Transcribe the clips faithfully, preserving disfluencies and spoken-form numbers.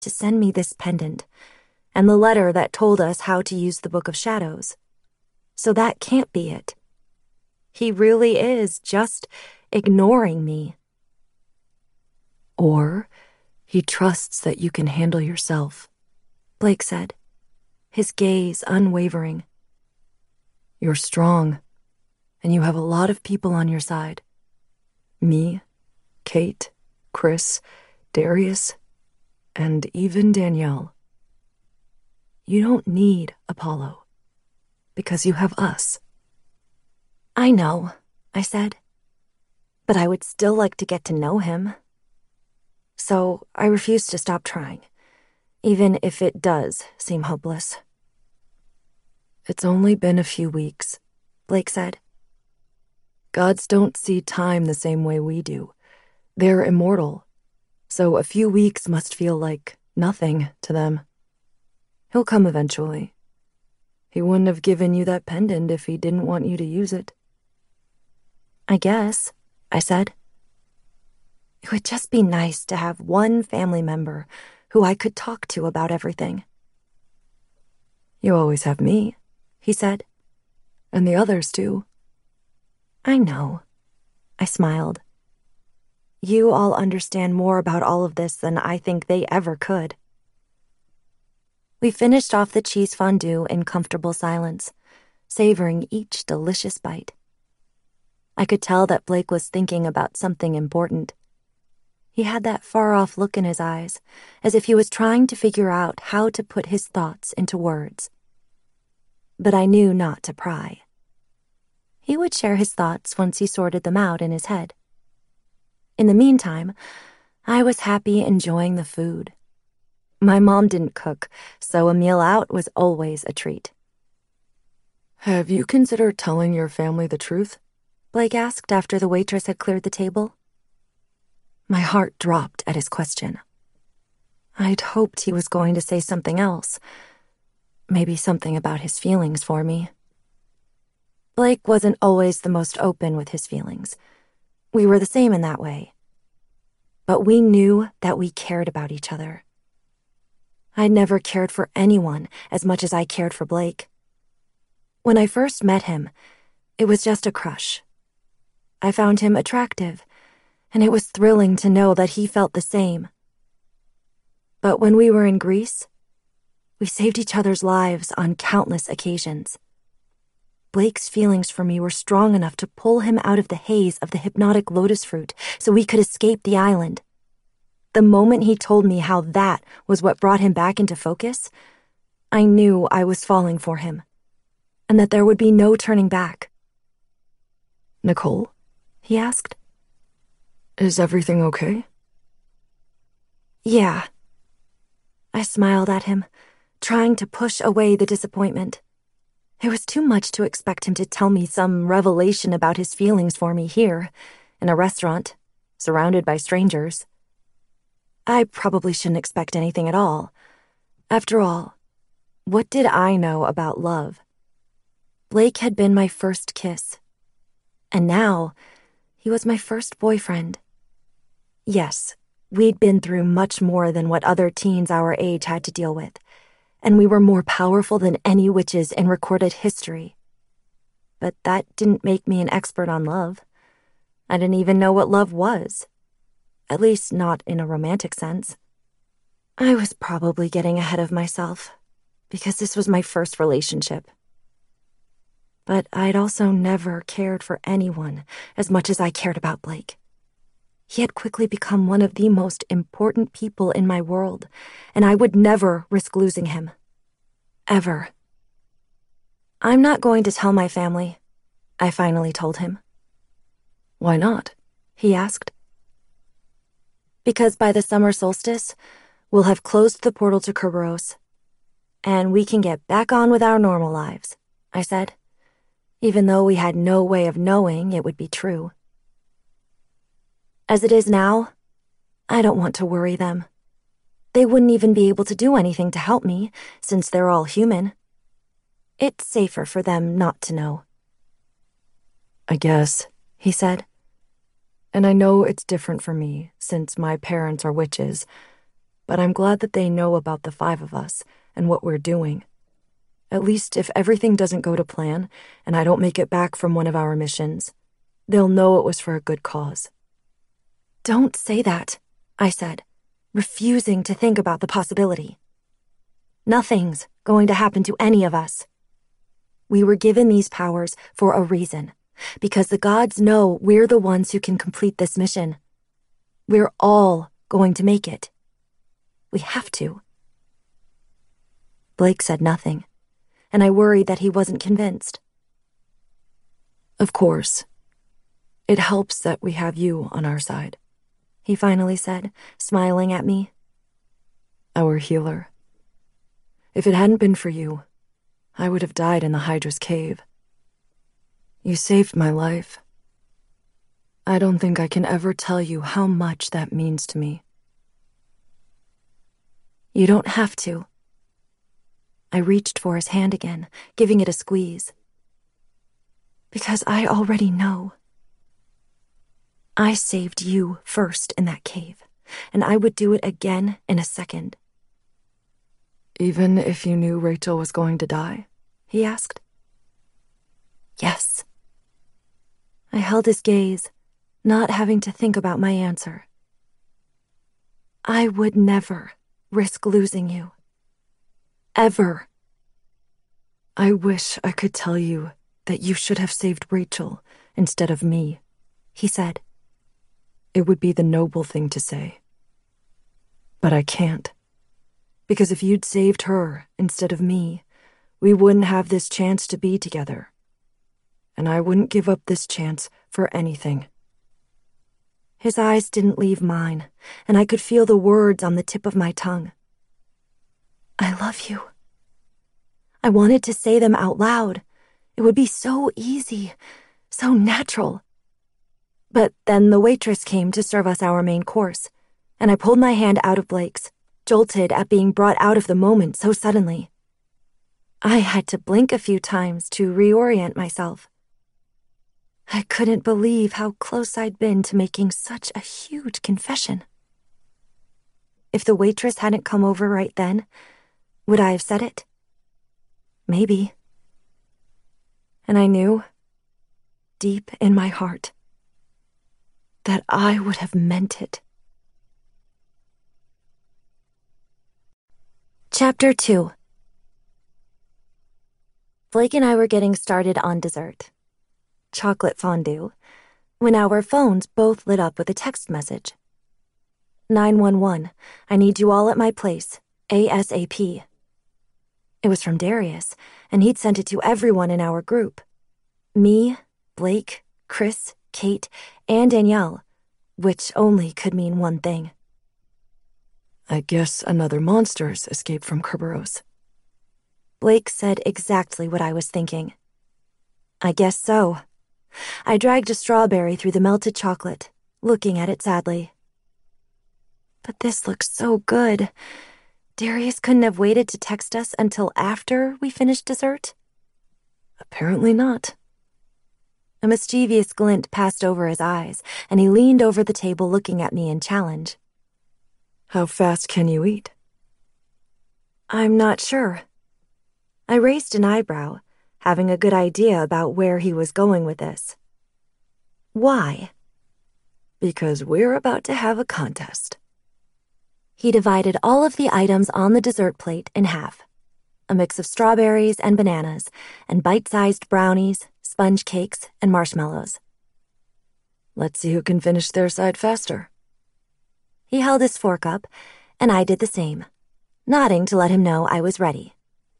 to send me this pendant and the letter that told us how to use the Book of Shadows. So that can't be it. He really is just ignoring me. Or he trusts that you can handle yourself, Blake said, his gaze unwavering. You're strong, and you have a lot of people on your side. Me, Kate, Chris, Darius, and even Danielle. You don't need Apollo, because you have us. I know, I said, but I would still like to get to know him. So I refuse to stop trying, even if it does seem hopeless. It's only been a few weeks, Blake said. Gods don't see time the same way we do. They're immortal, so a few weeks must feel like nothing to them. He'll come eventually. He wouldn't have given you that pendant if he didn't want you to use it. I guess, I said. It would just be nice to have one family member who I could talk to about everything. You always have me, he said. And the others too. I know, I smiled. You all understand more about all of this than I think they ever could. We finished off the cheese fondue in comfortable silence, savoring each delicious bite. I could tell that Blake was thinking about something important. He had that far-off look in his eyes, as if he was trying to figure out how to put his thoughts into words. But I knew not to pry. He would share his thoughts once he sorted them out in his head. In the meantime, I was happy enjoying the food. My mom didn't cook, so a meal out was always a treat. Have you considered telling your family the truth? Blake asked after the waitress had cleared the table. My heart dropped at his question. I'd hoped he was going to say something else. Maybe something about his feelings for me. Blake wasn't always the most open with his feelings. We were the same in that way. But we knew that we cared about each other. I'd never cared for anyone as much as I cared for Blake. When I first met him, it was just a crush. I found him attractive, and it was thrilling to know that he felt the same. But when we were in Greece, we saved each other's lives on countless occasions. Blake's feelings for me were strong enough to pull him out of the haze of the hypnotic lotus fruit so we could escape the island. The moment he told me how that was what brought him back into focus, I knew I was falling for him, and that there would be no turning back. Nicole? He asked. Is everything okay? Yeah. I smiled at him, trying to push away the disappointment. It was too much to expect him to tell me some revelation about his feelings for me here, in a restaurant, surrounded by strangers. I probably shouldn't expect anything at all. After all, what did I know about love? Blake had been my first kiss. And now, he was my first boyfriend. Yes, we'd been through much more than what other teens our age had to deal with, and we were more powerful than any witches in recorded history. But that didn't make me an expert on love. I didn't even know what love was. At least not in a romantic sense. I was probably getting ahead of myself, because this was my first relationship. But I'd also never cared for anyone as much as I cared about Blake. He had quickly become one of the most important people in my world, and I would never risk losing him. Ever. I'm not going to tell my family, I finally told him. Why not? He asked. Because by the summer solstice, we'll have closed the portal to Kerberos, and we can get back on with our normal lives, I said, even though we had no way of knowing it would be true. As it is now, I don't want to worry them. They wouldn't even be able to do anything to help me, since they're all human. It's safer for them not to know. I guess, he said. And I know it's different for me, since my parents are witches, But I'm glad that they know about the five of us and what we're doing. At least if everything doesn't go to plan and I don't make it back from one of our missions, they'll know it was for a good cause. Don't say that, I said, refusing to think about the possibility. Nothing's going to happen to any of us. We were given these powers for a reason, because the gods know we're the ones who can complete this mission. We're all going to make it. We have to. Blake said nothing, and I worried that he wasn't convinced. Of course. It helps that we have you on our side, he finally said, smiling at me. Our healer. If it hadn't been for you, I would have died in the Hydra's cave. You saved my life. I don't think I can ever tell you how much that means to me. You don't have to. I reached for his hand again, giving it a squeeze. Because I already know. I saved you first in that cave, and I would do it again in a second. Even if you knew Rachel was going to die? He asked. Yes. I held his gaze, not having to think about my answer. I would never risk losing you. Ever. I wish I could tell you that you should have saved Rachel instead of me, he said. It would be the noble thing to say. But I can't. Because if you'd saved her instead of me, we wouldn't have this chance to be together. And I wouldn't give up this chance for anything. His eyes didn't leave mine, and I could feel the words on the tip of my tongue. I love you. I wanted to say them out loud. It would be so easy, so natural. But then the waitress came to serve us our main course, and I pulled my hand out of Blake's, jolted at being brought out of the moment so suddenly. I had to blink a few times to reorient myself. I couldn't believe how close I'd been to making such a huge confession. If the waitress hadn't come over right then, would I have said it? Maybe. And I knew, deep in my heart, that I would have meant it. Chapter two. Blake and I were getting started on dessert, chocolate fondue, when our phones both lit up with a text message. nine one one, I need you all at my place, ASAP. It was from Darius, and he'd sent it to everyone in our group. Me, Blake, Chris, Kate, and Danielle, which only could mean one thing. I guess another monster's escaped from Kerberos. Blake said exactly what I was thinking. I guess so. I dragged a strawberry through the melted chocolate, looking at it sadly. But this looks so good. Darius couldn't have waited to text us until after we finished dessert? Apparently not. A mischievous glint passed over his eyes, and he leaned over the table looking at me in challenge. How fast can you eat? I'm not sure. I raised an eyebrow, having a good idea about where he was going with this. Why? Because we're about to have a contest. He divided all of the items on the dessert plate in half. A mix of strawberries and bananas, and bite-sized brownies, sponge cakes, and marshmallows. Let's see who can finish their side faster. He held his fork up, and I did the same, nodding to let him know I was ready.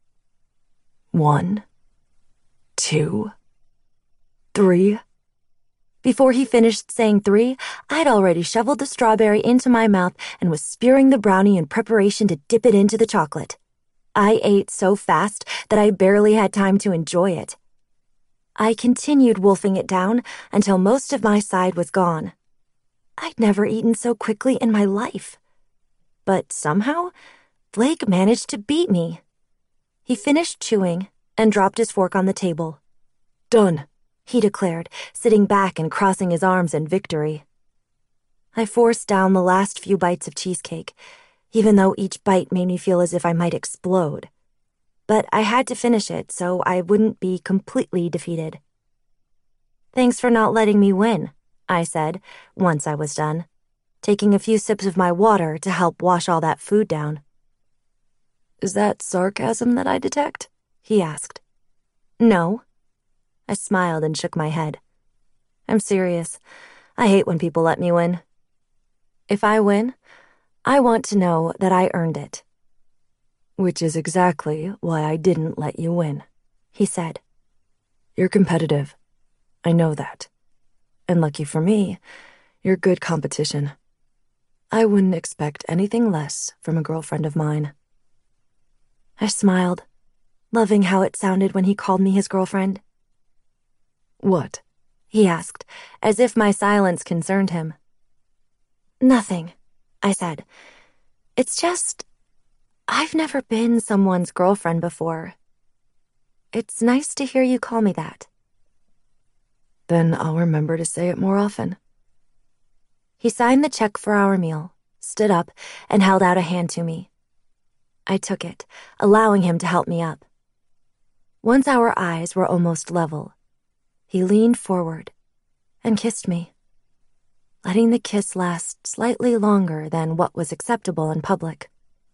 One, two, three. Before he finished saying three, I'd already shoveled the strawberry into my mouth and was spearing the brownie in preparation to dip it into the chocolate. I ate so fast that I barely had time to enjoy it. I continued wolfing it down until most of my side was gone. I'd never eaten so quickly in my life. But somehow, Blake managed to beat me. He finished chewing and dropped his fork on the table. Done, he declared, sitting back and crossing his arms in victory. I forced down the last few bites of cheesecake, even though each bite made me feel as if I might explode. But I had to finish it so I wouldn't be completely defeated. "Thanks for not letting me win," I said, once I was done, taking a few sips of my water to help wash all that food down. "Is that sarcasm that I detect?" he asked. "No." I smiled and shook my head. "I'm serious. I hate when people let me win. If I win, I want to know that I earned it." "Which is exactly why I didn't let you win," he said. "You're competitive. I know that. And lucky for me, you're good competition. I wouldn't expect anything less from a girlfriend of mine." I smiled, loving how it sounded when he called me his girlfriend. "What?" he asked, as if my silence concerned him. "Nothing," I said. "It's just, I've never been someone's girlfriend before. It's nice to hear you call me that." "Then I'll remember to say it more often." He signed the check for our meal, stood up, and held out a hand to me. I took it, allowing him to help me up. Once our eyes were almost level, he leaned forward and kissed me, letting the kiss last slightly longer than what was acceptable in public.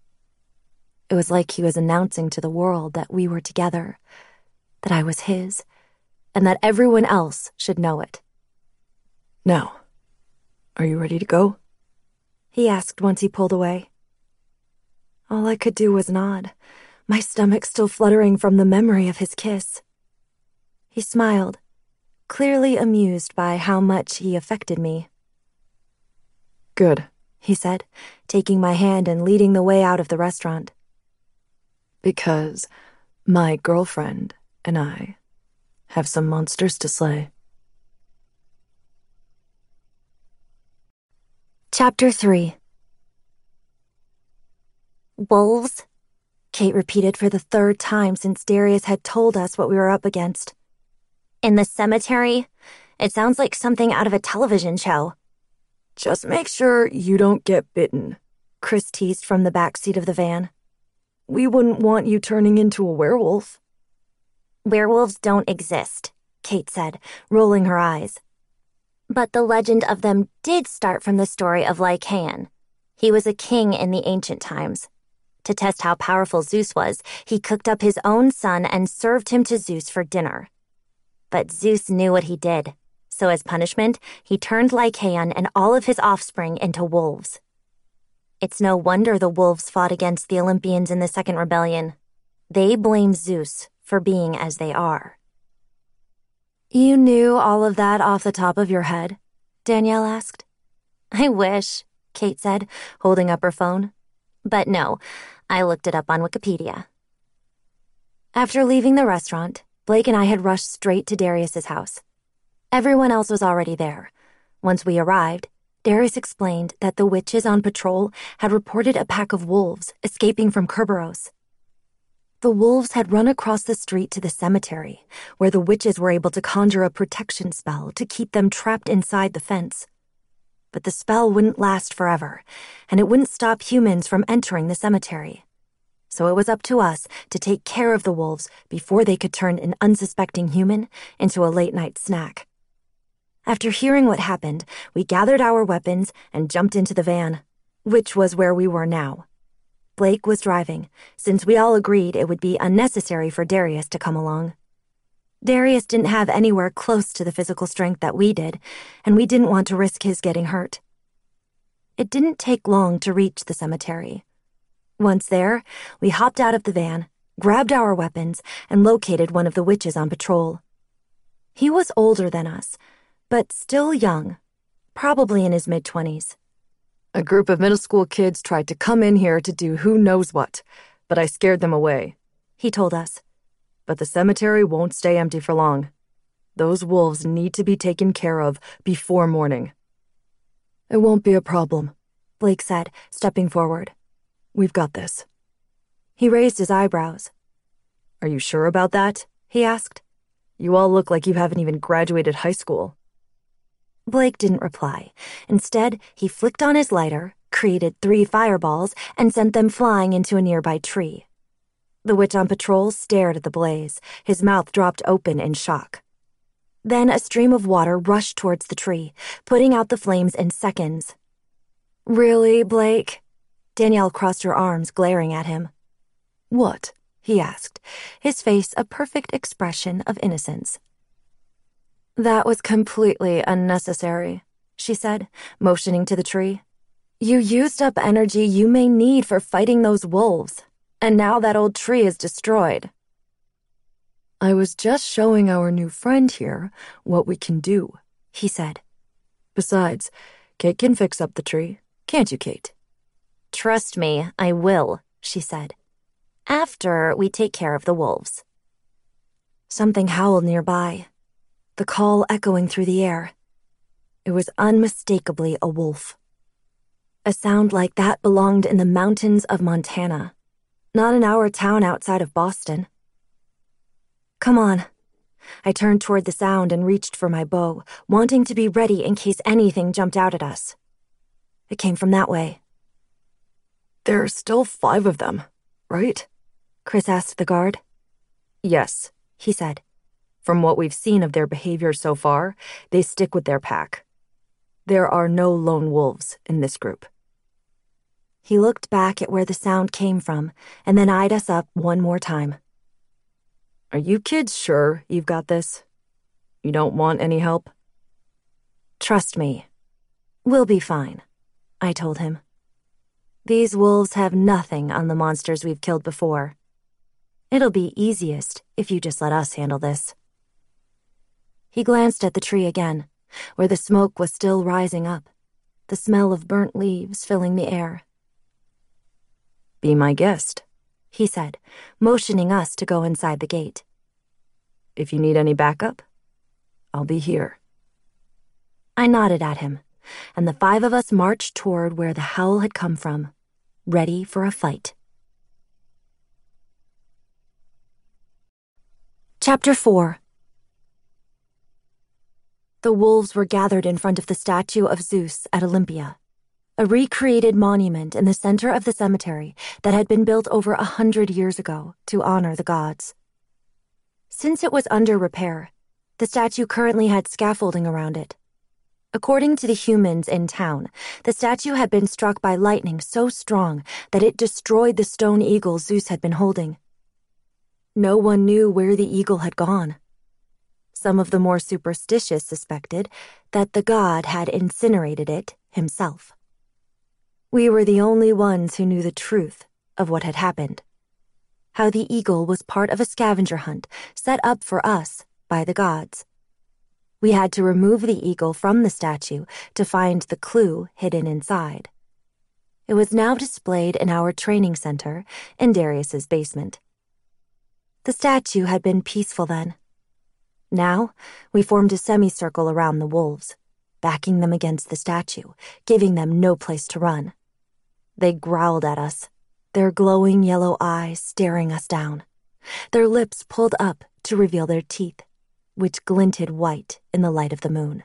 It was like he was announcing to the world that we were together, that I was his, and that everyone else should know it. "Now, are you ready to go?" he asked once he pulled away. All I could do was nod, my stomach still fluttering from the memory of his kiss. He smiled, clearly amused by how much he affected me. "Good," he said, taking my hand and leading the way out of the restaurant. "Because my girlfriend and I have some monsters to slay." Chapter three. "Wolves?" Kate repeated for the third time since Darius had told us what we were up against. "In the cemetery? It sounds like something out of a television show." "Just make sure you don't get bitten," Chris teased from the back seat of the van. "We wouldn't want you turning into a werewolf." "Werewolves don't exist," Kate said, rolling her eyes. "But the legend of them did start from the story of Lycaon. He was a king in the ancient times. To test how powerful Zeus was, he cooked up his own son and served him to Zeus for dinner. But Zeus knew what he did, so as punishment, he turned Lycaon and all of his offspring into wolves. It's no wonder the wolves fought against the Olympians in the Second Rebellion. They blame Zeus for being as they are." "You knew all of that off the top of your head?" Danielle asked. "I wish," Kate said, holding up her phone. "But no, I looked it up on Wikipedia." After leaving the restaurant, Blake and I had rushed straight to Darius's house. Everyone else was already there. Once we arrived, Darius explained that the witches on patrol had reported a pack of wolves escaping from Kerberos. The wolves had run across the street to the cemetery, where the witches were able to conjure a protection spell to keep them trapped inside the fence. But the spell wouldn't last forever, and it wouldn't stop humans from entering the cemetery. So it was up to us to take care of the wolves before they could turn an unsuspecting human into a late-night snack. After hearing what happened, we gathered our weapons and jumped into the van, which was where we were now. Blake was driving, since we all agreed it would be unnecessary for Darius to come along. Darius didn't have anywhere close to the physical strength that we did, and we didn't want to risk his getting hurt. It didn't take long to reach the cemetery. Once there, we hopped out of the van, grabbed our weapons, and located one of the witches on patrol. He was older than us, but still young, probably in his mid-twenties. "A group of middle school kids tried to come in here to do who knows what, but I scared them away," he told us. "But the cemetery won't stay empty for long. Those wolves need to be taken care of before morning." "It won't be a problem," Blake said, stepping forward. "We've got this." He raised his eyebrows. "Are you sure about that?" he asked. "You all look like you haven't even graduated high school." Blake didn't reply. Instead, he flicked on his lighter, created three fireballs, and sent them flying into a nearby tree. The witch on patrol stared at the blaze, his mouth dropped open in shock. Then a stream of water rushed towards the tree, putting out the flames in seconds. "Really, Blake?" Danielle crossed her arms, glaring at him. "What?" he asked, his face a perfect expression of innocence. "That was completely unnecessary," she said, motioning to the tree. "You used up energy you may need for fighting those wolves, and now that old tree is destroyed." "I was just showing our new friend here what we can do," he said. "Besides, Kate can fix up the tree. Can't you, Kate?" "Trust me, I will," she said. "After we take care of the wolves." Something howled nearby, the call echoing through the air. It was unmistakably a wolf. A sound like that belonged in the mountains of Montana, not in our town outside of Boston. "Come on." I turned toward the sound and reached for my bow, wanting to be ready in case anything jumped out at us. It came from that way. "There are still five of them, right?" Chris asked the guard. "Yes," he said. "From what we've seen of their behavior so far, they stick with their pack. There are no lone wolves in this group." He looked back at where the sound came from and then eyed us up one more time. "Are you kids sure you've got this? You don't want any help?" "Trust me. We'll be fine," I told him. "These wolves have nothing on the monsters we've killed before. It'll be easiest if you just let us handle this." He glanced at the tree again, where the smoke was still rising up, the smell of burnt leaves filling the air. "Be my guest," he said, motioning us to go inside the gate. "If you need any backup, I'll be here." I nodded at him, and the five of us marched toward where the howl had come from, ready for a fight. Chapter four. The wolves were gathered in front of the statue of Zeus at Olympia, a recreated monument in the center of the cemetery that had been built over a hundred years ago to honor the gods. Since it was under repair, the statue currently had scaffolding around it. According to the humans in town, the statue had been struck by lightning so strong that it destroyed the stone eagle Zeus had been holding. No one knew where the eagle had gone. Some of the more superstitious suspected that the god had incinerated it himself. We were the only ones who knew the truth of what had happened. How the eagle was part of a scavenger hunt set up for us by the gods. We had to remove the eagle from the statue to find the clue hidden inside. It was now displayed in our training center in Darius's basement. The statue had been peaceful then. Now, we formed a semicircle around the wolves, backing them against the statue, giving them no place to run. They growled at us, their glowing yellow eyes staring us down, their lips pulled up to reveal their teeth, which glinted white in the light of the moon.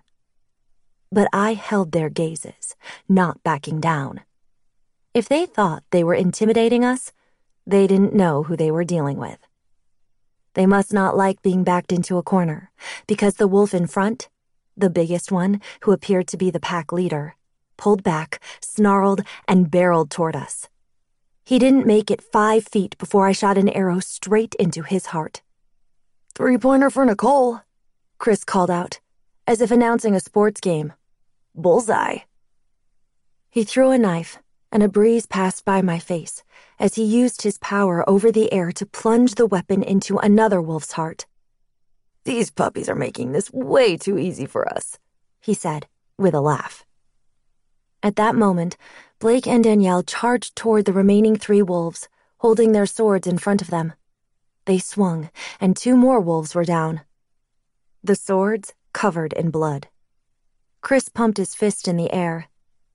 But I held their gazes, not backing down. If they thought they were intimidating us, they didn't know who they were dealing with. They must not like being backed into a corner, because the wolf in front, the biggest one, who appeared to be the pack leader, pulled back, snarled, and barreled toward us. He didn't make it five feet before I shot an arrow straight into his heart. "Three-pointer for Nicole," Chris called out, as if announcing a sports game. "Bullseye." He threw a knife, and a breeze passed by my face as he used his power over the air to plunge the weapon into another wolf's heart. "These puppies are making this way too easy for us," he said, with a laugh. At that moment, Blake and Danielle charged toward the remaining three wolves, holding their swords in front of them. They swung, and two more wolves were down. The swords covered in blood. Chris pumped his fist in the air.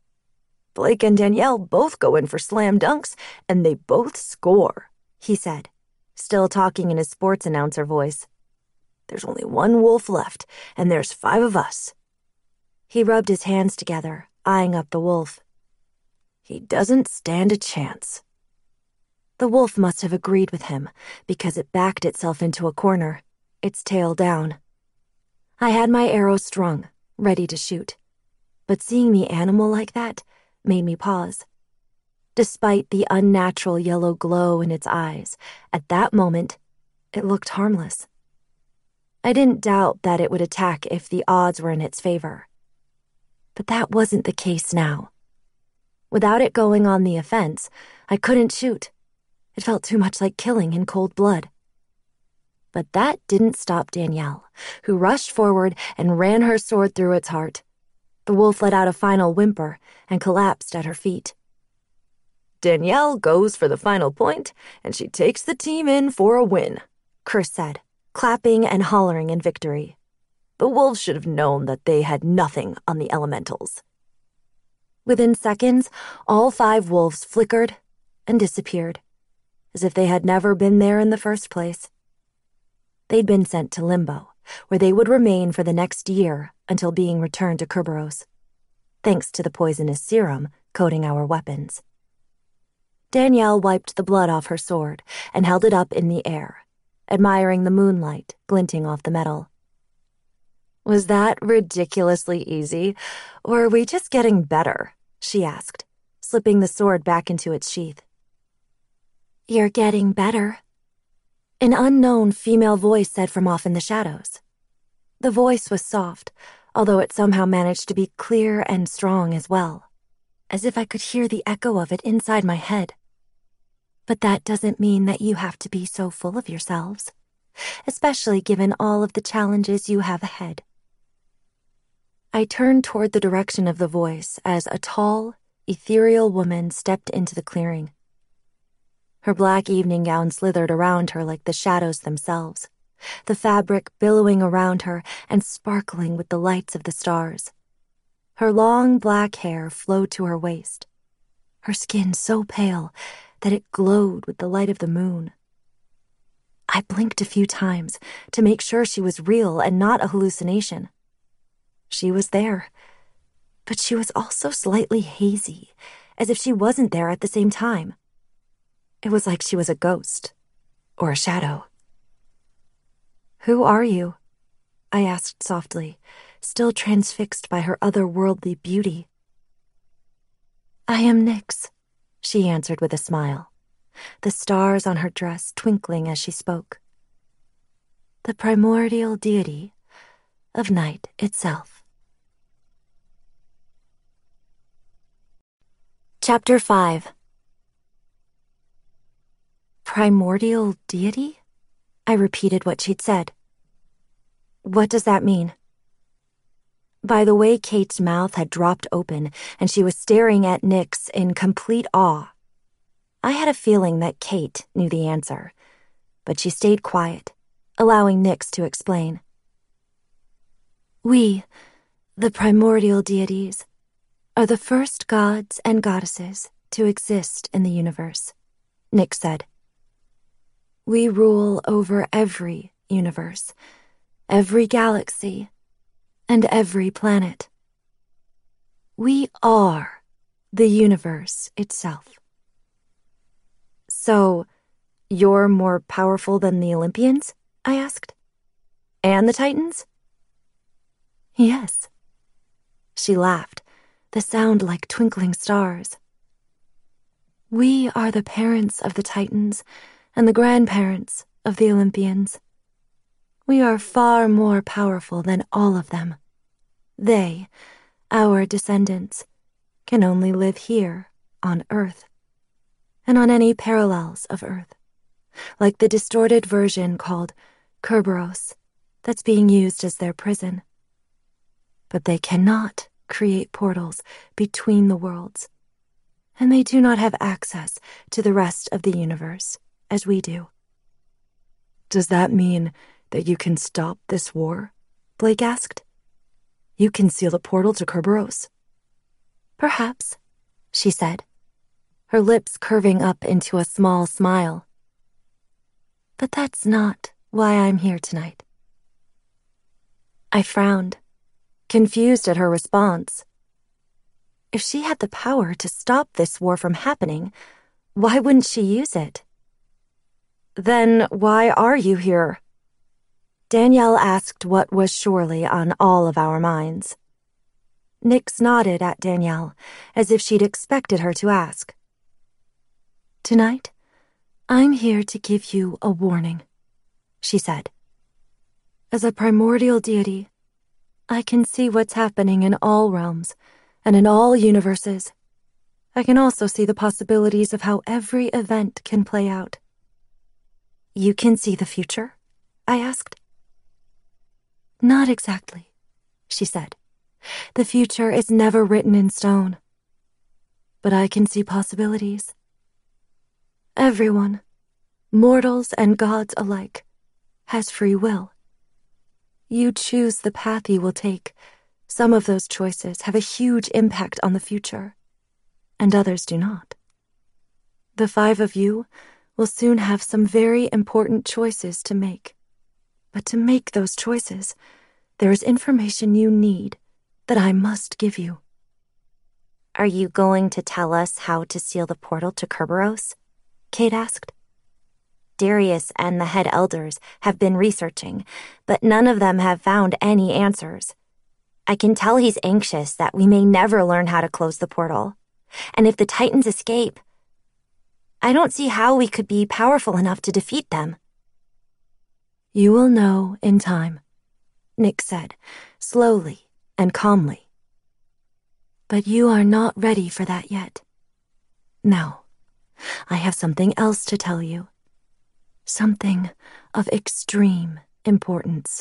"Blake and Danielle both go in for slam dunks, and they both score," he said, still talking in his sports announcer voice. "There's only one wolf left, and there's five of us." He rubbed his hands together, eyeing up the wolf. He doesn't stand a chance. The wolf must have agreed with him, because it backed itself into a corner, its tail down. I had my arrow strung, ready to shoot, but seeing the animal like that made me pause. Despite the unnatural yellow glow in its eyes, at that moment, it looked harmless. I didn't doubt that it would attack if the odds were in its favor. But that wasn't the case now. Without it going on the offense, I couldn't shoot. It felt too much like killing in cold blood. But that didn't stop Danielle, who rushed forward and ran her sword through its heart. The wolf let out a final whimper and collapsed at her feet. Danielle goes for the final point, and she takes the team in for a win, Chris said, clapping and hollering in victory. The wolves should have known that they had nothing on the elementals. Within seconds, all five wolves flickered and disappeared, as if they had never been there in the first place. They'd been sent to Limbo, where they would remain for the next year until being returned to Kerberos, thanks to the poisonous serum coating our weapons. Danielle wiped the blood off her sword and held it up in the air, admiring the moonlight glinting off the metal. Was that ridiculously easy, or are we just getting better? She asked, slipping the sword back into its sheath. You're getting better, an unknown female voice said from off in the shadows. The voice was soft, although it somehow managed to be clear and strong as well, as if I could hear the echo of it inside my head. But that doesn't mean that you have to be so full of yourselves, especially given all of the challenges you have ahead. I turned toward the direction of the voice as a tall, ethereal woman stepped into the clearing. Her black evening gown slithered around her like the shadows themselves, the fabric billowing around her and sparkling with the lights of the stars. Her long black hair flowed to her waist, her skin so pale that it glowed with the light of the moon. I blinked a few times to make sure she was real and not a hallucination. She was there, but she was also slightly hazy, as if she wasn't there at the same time. It was like she was a ghost, or a shadow. "Who are you?" I asked softly, still transfixed by her otherworldly beauty. "I am Nyx," she answered with a smile, the stars on her dress twinkling as she spoke. "The primordial deity of night itself." Chapter five. Primordial deity? I repeated what she'd said. What does that mean? By the way Kate's mouth had dropped open and she was staring at Nyx in complete awe, I had a feeling that Kate knew the answer, but she stayed quiet, allowing Nyx to explain. We, the primordial deities, are the first gods and goddesses to exist in the universe, Nyx said. We rule over every universe, every galaxy, and every planet. We are the universe itself. So, you're more powerful than the Olympians? I asked. And the Titans? Yes. She laughed, the sound like twinkling stars. We are the parents of the Titans and the grandparents of the Olympians. We are far more powerful than all of them. They, our descendants, can only live here on Earth, and on any parallels of Earth, like the distorted version called Kerberos that's being used as their prison. But they cannot create portals between the worlds, and they do not have access to the rest of the universe as we do. Does that mean that you can stop this war? Blake asked. You can seal a portal to Kerberos? Perhaps, she said, her lips curving up into a small smile. But that's not why I'm here tonight. I frowned, confused at her response. If she had the power to stop this war from happening, why wouldn't she use it? Then why are you here? Danielle asked what was surely on all of our minds. Nyx nodded at Danielle, as if she'd expected her to ask. Tonight, I'm here to give you a warning, she said. As a primordial deity, I can see what's happening in all realms and in all universes. I can also see the possibilities of how every event can play out. You can see the future? I asked. Not exactly, she said. The future is never written in stone. But I can see possibilities. Everyone, mortals and gods alike, has free will. You choose the path you will take. Some of those choices have a huge impact on the future, and others do not. The five of you will soon have some very important choices to make. But to make those choices, there is information you need that I must give you. Are you going to tell us how to seal the portal to Kerberos? Kate asked. Darius and the head elders have been researching, but none of them have found any answers. I can tell he's anxious that we may never learn how to close the portal. And if the Titans escape, I don't see how we could be powerful enough to defeat them. You will know in time, Nyx said, slowly and calmly. But you are not ready for that yet. Now, I have something else to tell you. Something of extreme importance.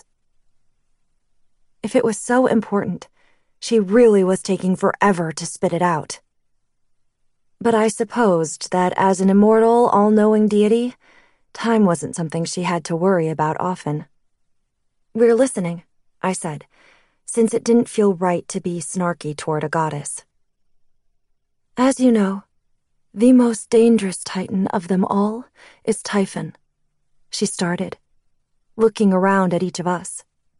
If it was so important, she really was taking forever to spit it out. But I supposed that as an immortal, all-knowing deity, time wasn't something she had to worry about often. We're listening, I said, since it didn't feel right to be snarky toward a goddess. As you know, the most dangerous Titan of them all is Typhon, she started, looking around at each of us.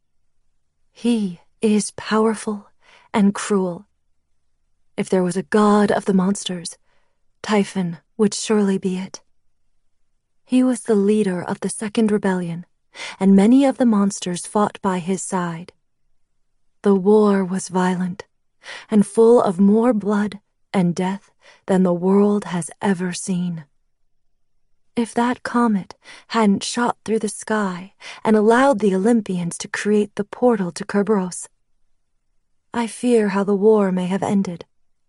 He is powerful and cruel. If there was a god of the monsters, Typhon would surely be it. He was the leader of the Second Rebellion, and many of the monsters fought by his side. The war was violent, and full of more blood and death than the world has ever seen. If that comet hadn't shot through the sky and allowed the Olympians to create the portal to Kerberos, I fear how the war may have ended.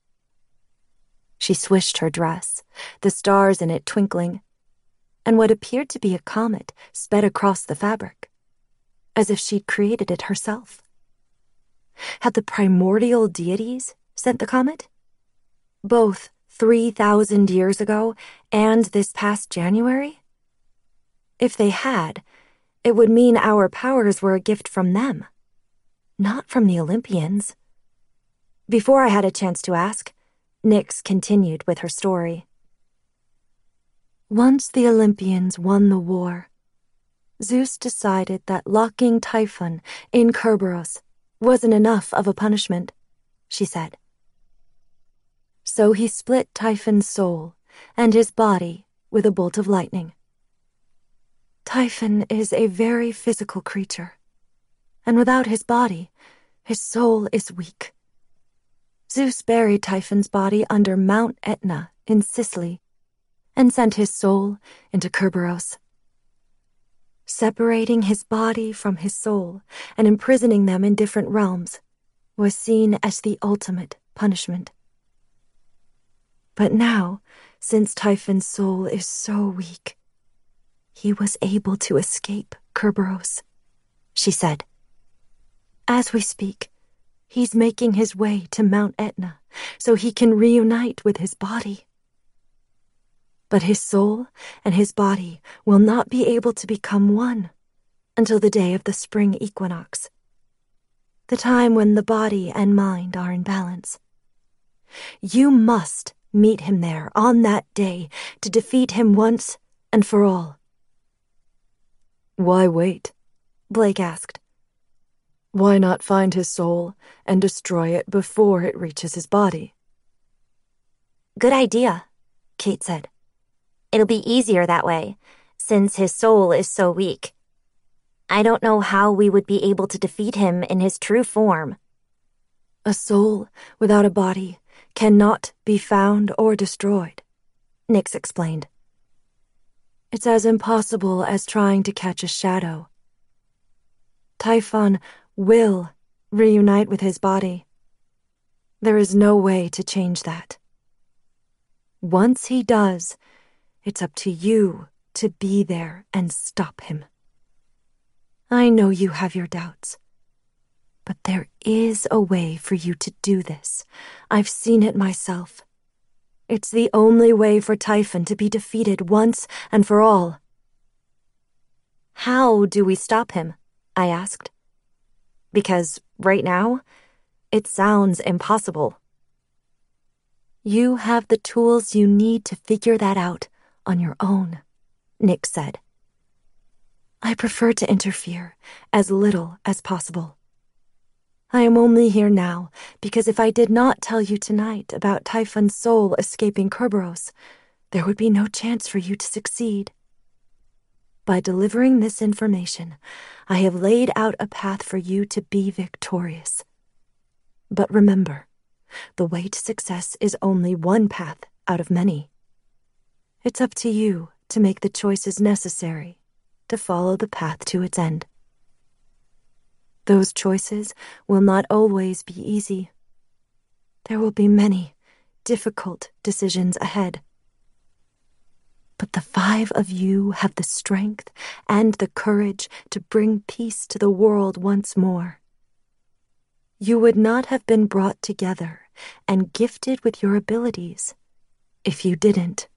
She swished her dress, the stars in it twinkling, and what appeared to be a comet sped across the fabric, as if she'd created it herself. Had the primordial deities sent the comet? Both three thousand years ago and this past January? If they had, it would mean our powers were a gift from them, not from the Olympians. Before I had a chance to ask, Nyx continued with her story. Once the Olympians won the war, Zeus decided that locking Typhon in Kerberos wasn't enough of a punishment, she said. So he split Typhon's soul and his body with a bolt of lightning. Typhon is a very physical creature, and without his body, his soul is weak. Zeus buried Typhon's body under Mount Etna in Sicily and sent his soul into Kerberos. Separating his body from his soul and imprisoning them in different realms was seen as the ultimate punishment. But now, since Typhon's soul is so weak, he was able to escape Kerberos, she said. As we speak, he's making his way to Mount Etna so he can reunite with his body. But his soul and his body will not be able to become one until the day of the spring equinox, the time when the body and mind are in balance. You must meet him there on that day to defeat him once and for all. Why wait? Blake asked. Why not find his soul and destroy it before it reaches his body? Good idea, Kate said. It'll be easier that way, since his soul is so weak. I don't know how we would be able to defeat him in his true form. A soul without a body cannot be found or destroyed, Nyx explained. It's as impossible as trying to catch a shadow. Typhon will reunite with his body. There is no way to change that. Once he does, it's up to you to be there and stop him. I know you have your doubts, but there is a way for you to do this. I've seen it myself. It's the only way for Typhon to be defeated once and for all. How do we stop him? I asked. Because right now, it sounds impossible. You have the tools you need to figure that out on your own, Nyx said. I prefer to interfere as little as possible. I am only here now because if I did not tell you tonight about Typhon's soul escaping Kerberos, there would be no chance for you to succeed. By delivering this information, I have laid out a path for you to be victorious. But remember, the way to success is only one path out of many. It's up to you to make the choices necessary to follow the path to its end. Those choices will not always be easy. There will be many difficult decisions ahead. But the five of you have the strength and the courage to bring peace to the world once more. You would not have been brought together and gifted with your abilities if you didn't.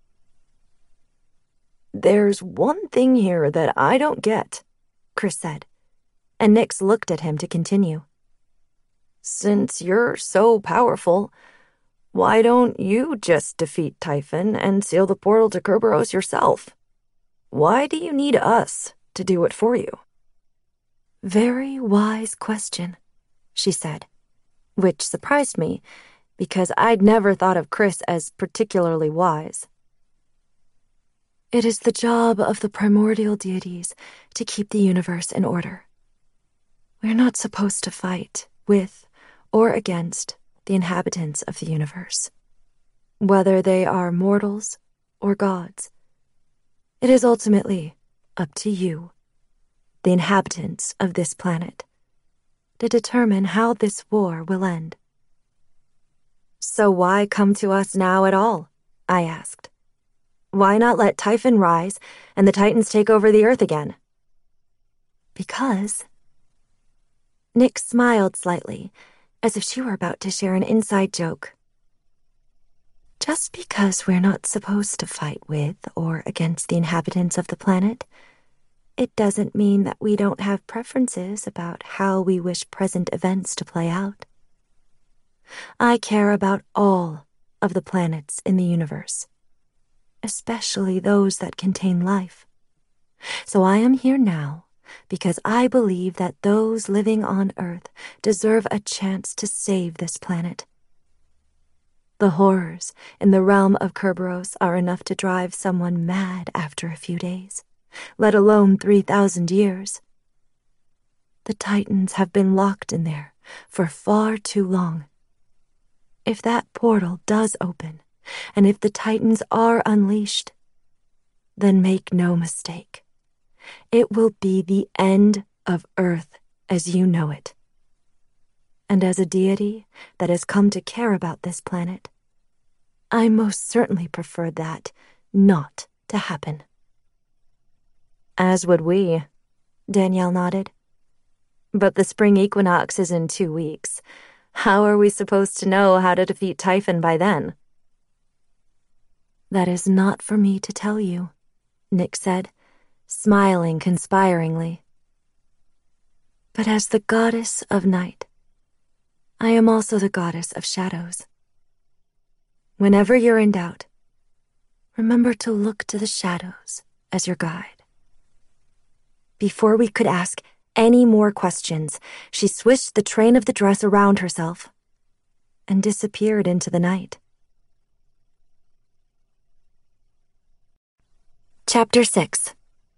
There's one thing here that I don't get, Chris said, and Nyx looked at him to continue. Since you're so powerful, why don't you just defeat Typhon and seal the portal to Kerberos yourself? Why do you need us to do it for you? Very wise question, she said, which surprised me because I'd never thought of Chris as particularly wise. It is the job of the primordial deities to keep the universe in order. We're not supposed to fight with or against the inhabitants of the universe, whether they are mortals or gods. It is ultimately up to you, the inhabitants of this planet, to determine how this war will end. So why come to us now at all? I asked. Why not let Typhon rise and the Titans take over the Earth again? Because... Nyx smiled slightly, as if she were about to share an inside joke. Just because we're not supposed to fight with or against the inhabitants of the planet, it doesn't mean that we don't have preferences about how we wish present events to play out. I care about all of the planets in the universe, especially those that contain life. So I am here now because I believe that those living on Earth deserve a chance to save this planet. The horrors in the realm of Kerberos are enough to drive someone mad after a few days, let alone three thousand years. The Titans have been locked in there for far too long. If that portal does open, and if the Titans are unleashed, then make no mistake. It will be the end of Earth as you know it. And as a deity that has come to care about this planet, I most certainly prefer that not to happen. As would we, Danielle nodded. But the spring equinox is in two weeks. How are we supposed to know how to defeat Typhon by then? That is not for me to tell you, Nyx said, smiling conspiringly. But as the goddess of night, I am also the goddess of shadows. Whenever you're in doubt, remember to look to the shadows as your guide. Before we could ask any more questions, she swished the train of the dress around herself and disappeared into the night. Chapter six.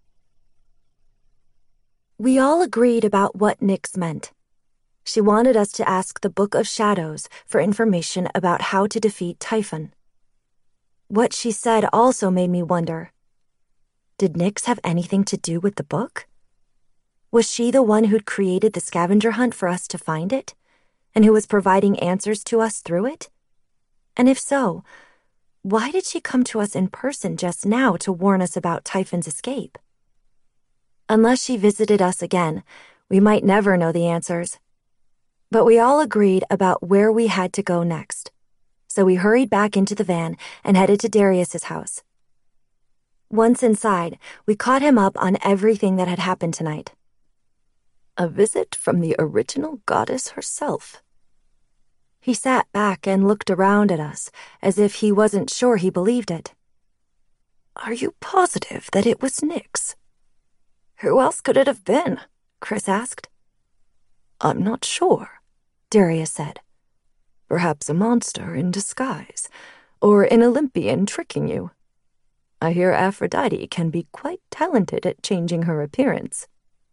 We all agreed about what Nyx meant. She wanted us to ask the Book of Shadows for information about how to defeat Typhon. What she said also made me wonder. Did Nyx have anything to do with the book? Was she the one who'd created the scavenger hunt for us to find it, and who was providing answers to us through it? And if so, why did she come to us in person just now to warn us about Typhon's escape? Unless she visited us again, we might never know the answers. But we all agreed about where we had to go next, so we hurried back into the van and headed to Darius's house. Once inside, we caught him up on everything that had happened tonight. A visit from the original goddess herself. He sat back and looked around at us as if he wasn't sure he believed it. Are you positive that it was Nyx? Who else could it have been? Chris asked. I'm not sure, Darius said. Perhaps a monster in disguise, or an Olympian tricking you. I hear Aphrodite can be quite talented at changing her appearance.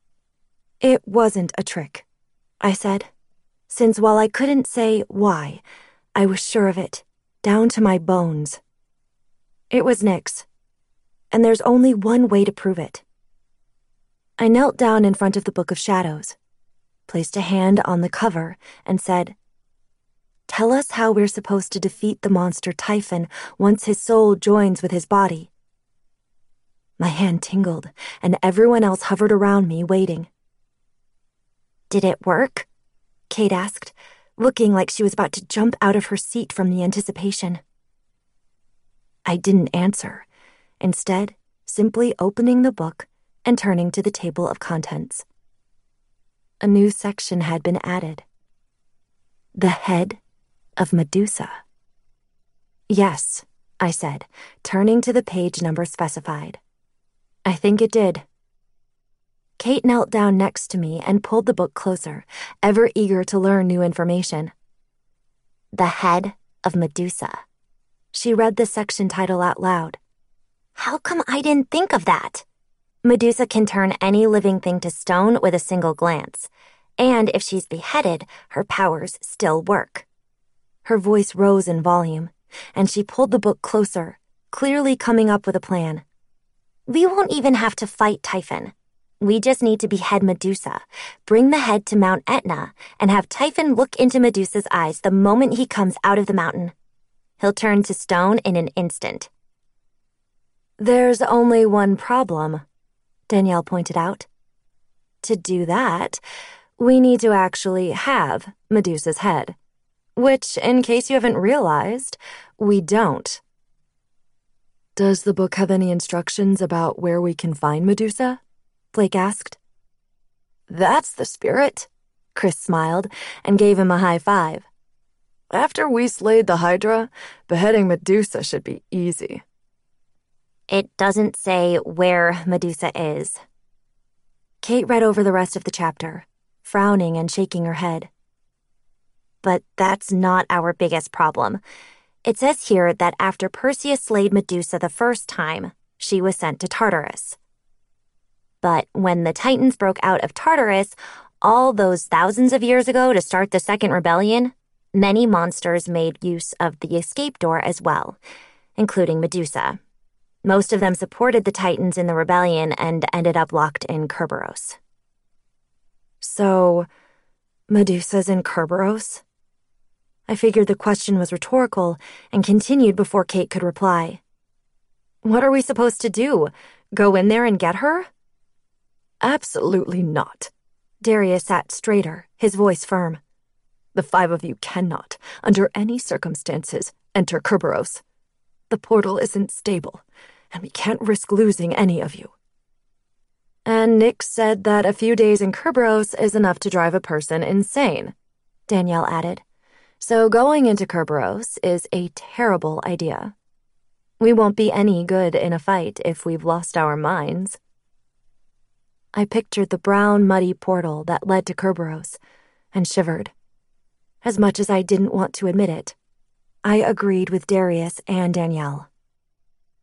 It wasn't a trick, I said, since while I couldn't say why, I was sure of it, down to my bones. It was Nyx, and there's only one way to prove it. I knelt down in front of the Book of Shadows, placed a hand on the cover, and said, "Tell us how we're supposed to defeat the monster Typhon once his soul joins with his body." My hand tingled, and everyone else hovered around me, waiting. "Did it work?" Kate asked, looking like she was about to jump out of her seat from the anticipation. I didn't answer, instead simply opening the book and turning to the table of contents. A new section had been added. The head of Medusa. Yes, I said, turning to the page number specified. I think it did. Kate knelt down next to me and pulled the book closer, ever eager to learn new information. The head of Medusa. She read the section title out loud. How come I didn't think of that? Medusa can turn any living thing to stone with a single glance, and if she's beheaded, her powers still work. Her voice rose in volume, and she pulled the book closer, clearly coming up with a plan. We won't even have to fight Typhon. We just need to behead Medusa, bring the head to Mount Etna, and have Typhon look into Medusa's eyes the moment he comes out of the mountain. He'll turn to stone in an instant. There's only one problem, Danielle pointed out. To do that, we need to actually have Medusa's head, which, in case you haven't realized, we don't. Does the book have any instructions about where we can find Medusa? Blake asked. That's the spirit, Chris smiled and gave him a high five. After we slayed the Hydra, beheading Medusa should be easy. It doesn't say where Medusa is. Kate read over the rest of the chapter, frowning and shaking her head. But that's not our biggest problem. It says here that after Perseus slayed Medusa the first time, she was sent to Tartarus. But when the Titans broke out of Tartarus, all those thousands of years ago to start the Second Rebellion, many monsters made use of the escape door as well, including Medusa. Most of them supported the Titans in the rebellion and ended up locked in Kerberos. So, Medusa's in Kerberos? I figured the question was rhetorical and continued before Kate could reply. What are we supposed to do? Go in there and get her? Absolutely not. Darius sat straighter, his voice firm. The five of you cannot, under any circumstances, enter Kerberos. The portal isn't stable, and we can't risk losing any of you. And Nyx said that a few days in Kerberos is enough to drive a person insane, Danielle added. So going into Kerberos is a terrible idea. We won't be any good in a fight if we've lost our minds. I pictured the brown, muddy portal that led to Kerberos and shivered. As much as I didn't want to admit it, I agreed with Darius and Danielle.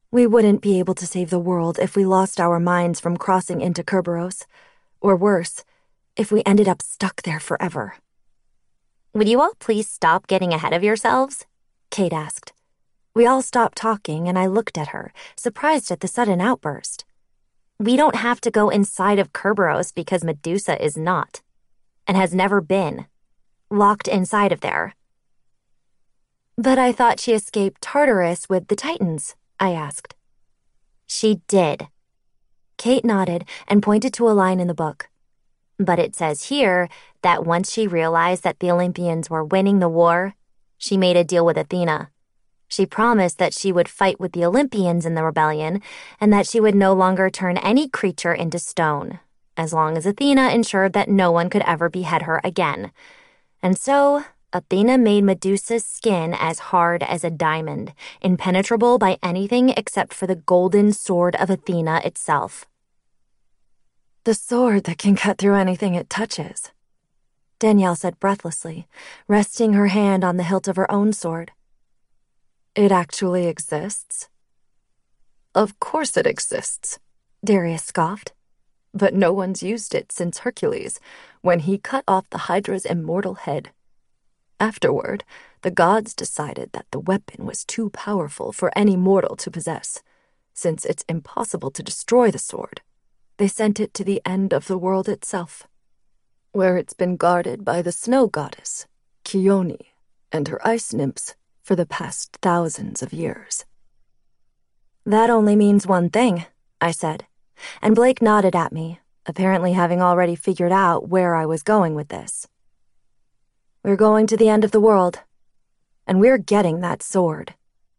We wouldn't be able to save the world if we lost our minds from crossing into Kerberos. Or worse, if we ended up stuck there forever. Would you all please stop getting ahead of yourselves? Kate asked. We all stopped talking and I looked at her, surprised at the sudden outburst. We don't have to go inside of Kerberos because Medusa is not, and has never been, locked inside of there. But I thought she escaped Tartarus with the Titans, I asked. She did. Kate nodded and pointed to a line in the book. But it says here that once she realized that the Olympians were winning the war, she made a deal with Athena. She promised that she would fight with the Olympians in the rebellion and that she would no longer turn any creature into stone, as long as Athena ensured that no one could ever behead her again. And so, Athena made Medusa's skin as hard as a diamond, impenetrable by anything except for the golden sword of Athena itself. The sword that can cut through anything it touches, Danielle said breathlessly, resting her hand on the hilt of her own sword. It actually exists? Of course it exists, Darius scoffed. But no one's used it since Hercules, when he cut off the Hydra's immortal head. Afterward, the gods decided that the weapon was too powerful for any mortal to possess. Since it's impossible to destroy the sword, they sent it to the end of the world itself, where it's been guarded by the snow goddess, Chione, and her ice nymphs for the past thousands of years. That only means one thing, I said, and Blake nodded at me, apparently having already figured out where I was going with this. We're going to the end of the world, and we're getting that sword.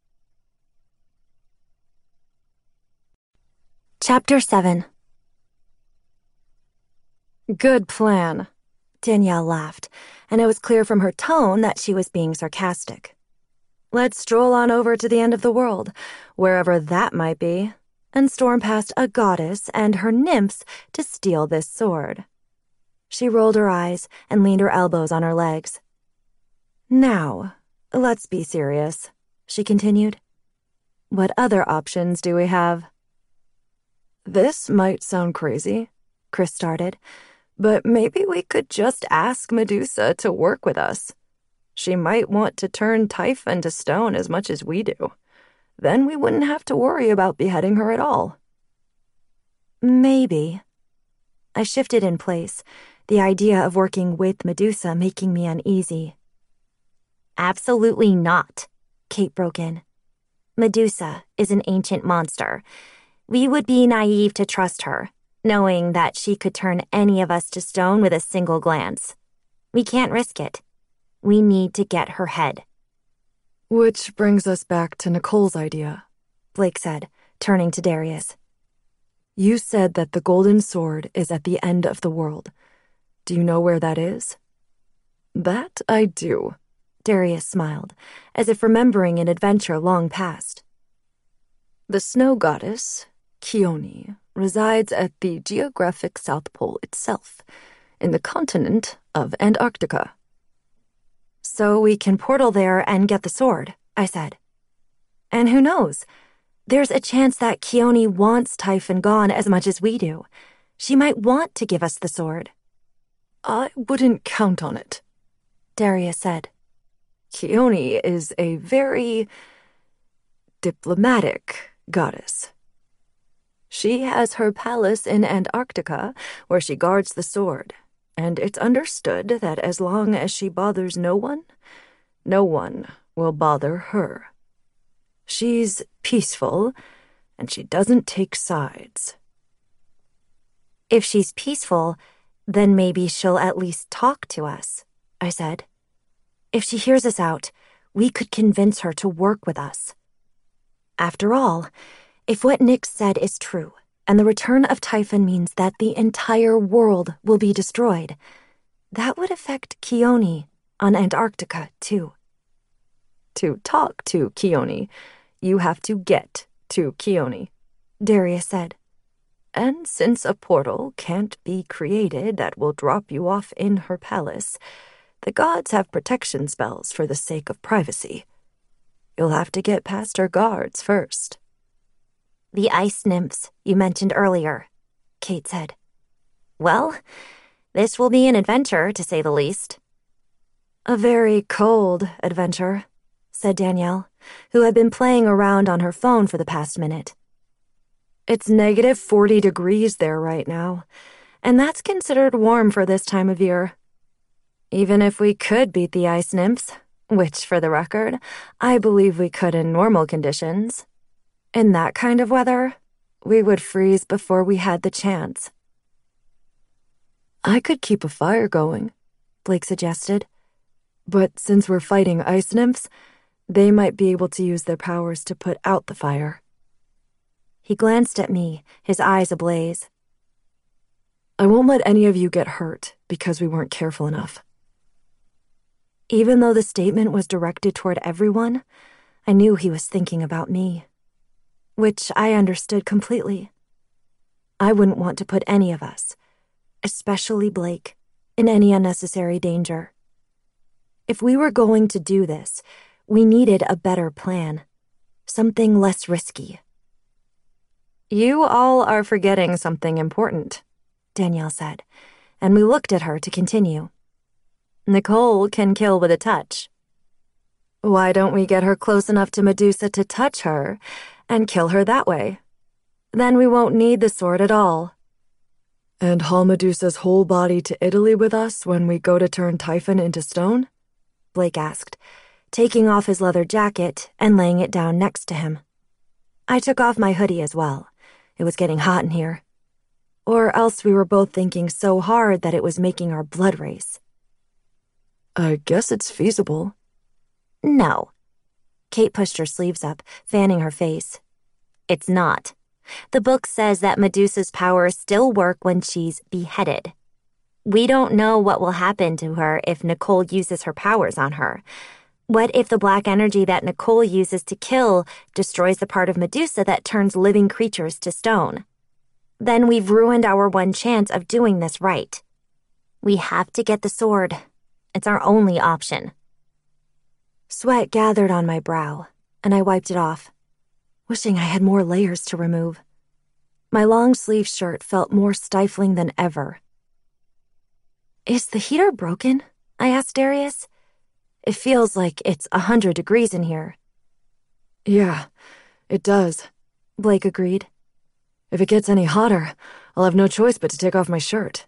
Chapter seven. Good plan, Danielle laughed, and it was clear from her tone that she was being sarcastic. Let's stroll on over to the end of the world, wherever that might be, and storm past a goddess and her nymphs to steal this sword. She rolled her eyes and leaned her elbows on her legs. Now, let's be serious, she continued. What other options do we have? This might sound crazy, Chris started, but maybe we could just ask Medusa to work with us. She might want to turn Typhon to stone as much as we do. Then we wouldn't have to worry about beheading her at all. Maybe. I shifted in place, the idea of working with Medusa making me uneasy. Absolutely not, Kate broke in. Medusa is an ancient monster. We would be naive to trust her, knowing that she could turn any of us to stone with a single glance. We can't risk it. We need to get her head. Which brings us back to Nicole's idea, Blake said, turning to Darius. You said that the golden sword is at the end of the world. Do you know where that is? That I do, Darius smiled, as if remembering an adventure long past. The snow goddess, Chione, resides at the geographic South Pole itself, in the continent of Antarctica. So we can portal there and get the sword, I said. And who knows? There's a chance that Chione wants Typhon gone as much as we do. She might want to give us the sword. I wouldn't count on it, Darius said. Chione is a very diplomatic goddess. She has her palace in Antarctica where she guards the sword, and it's understood that as long as she bothers no one, no one will bother her. She's peaceful, and she doesn't take sides. If she's peaceful, then maybe she'll at least talk to us, I said. If she hears us out, we could convince her to work with us. After all, if what Nick said is true, and the return of Typhon means that the entire world will be destroyed, that would affect Chione on Antarctica, too. To talk to Chione, you have to get to Chione, Darius said. And since a portal can't be created that will drop you off in her palace, the gods have protection spells for the sake of privacy. You'll have to get past her guards first. The ice nymphs you mentioned earlier, Kate said. Well, this will be an adventure, to say the least. A very cold adventure, said Danielle, who had been playing around on her phone for the past minute. It's negative forty degrees there right now, and that's considered warm for this time of year. Even if we could beat the ice nymphs, which, for the record, I believe we could in normal conditions, in that kind of weather, we would freeze before we had the chance. I could keep a fire going, Blake suggested. But since we're fighting ice nymphs, they might be able to use their powers to put out the fire. He glanced at me, his eyes ablaze. I won't let any of you get hurt because we weren't careful enough. Even though the statement was directed toward everyone, I knew he was thinking about me, which I understood completely. I wouldn't want to put any of us, especially Blake, in any unnecessary danger. If we were going to do this, we needed a better plan, something less risky. You all are forgetting something important, Danielle said, and we looked at her to continue. Nicole can kill with a touch. Why don't we get her close enough to Medusa to touch her and kill her that way? Then we won't need the sword at all. And haul Medusa's whole body to Italy with us when we go to turn Typhon into stone? Blake asked, taking off his leather jacket and laying it down next to him. I took off my hoodie as well. It was getting hot in here. Or else we were both thinking so hard that it was making our blood race. I guess it's feasible. No. Kate pushed her sleeves up, fanning her face. It's not. The book says that Medusa's powers still work when she's beheaded. We don't know what will happen to her if Nicole uses her powers on her. What if the black energy that Nicole uses to kill destroys the part of Medusa that turns living creatures to stone? Then we've ruined our one chance of doing this right. We have to get the sword. It's our only option. Sweat gathered on my brow, and I wiped it off, wishing I had more layers to remove. My long-sleeve shirt felt more stifling than ever. Is the heater broken? I asked Darius. It feels like it's a hundred degrees in here. Yeah, it does, Blake agreed. If it gets any hotter, I'll have no choice but to take off my shirt.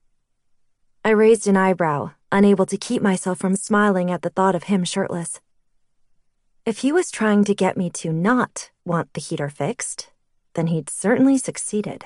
I raised an eyebrow, unable to keep myself from smiling at the thought of him shirtless. If he was trying to get me to not want the heater fixed, then he'd certainly succeeded.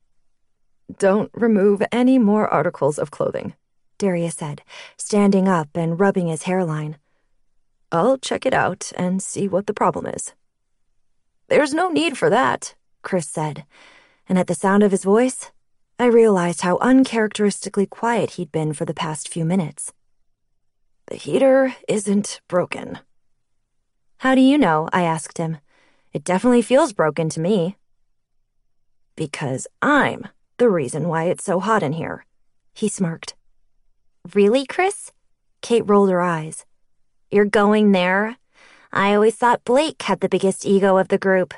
Don't remove any more articles of clothing, Darius said, standing up and rubbing his hairline. I'll check it out and see what the problem is. There's no need for that, Chris said, and at the sound of his voice, I realized how uncharacteristically quiet he'd been for the past few minutes. The heater isn't broken. How do you know? I asked him. It definitely feels broken to me. Because I'm the reason why it's so hot in here, he smirked. Really, Chris? Kate rolled her eyes. You're going there? I always thought Blake had the biggest ego of the group.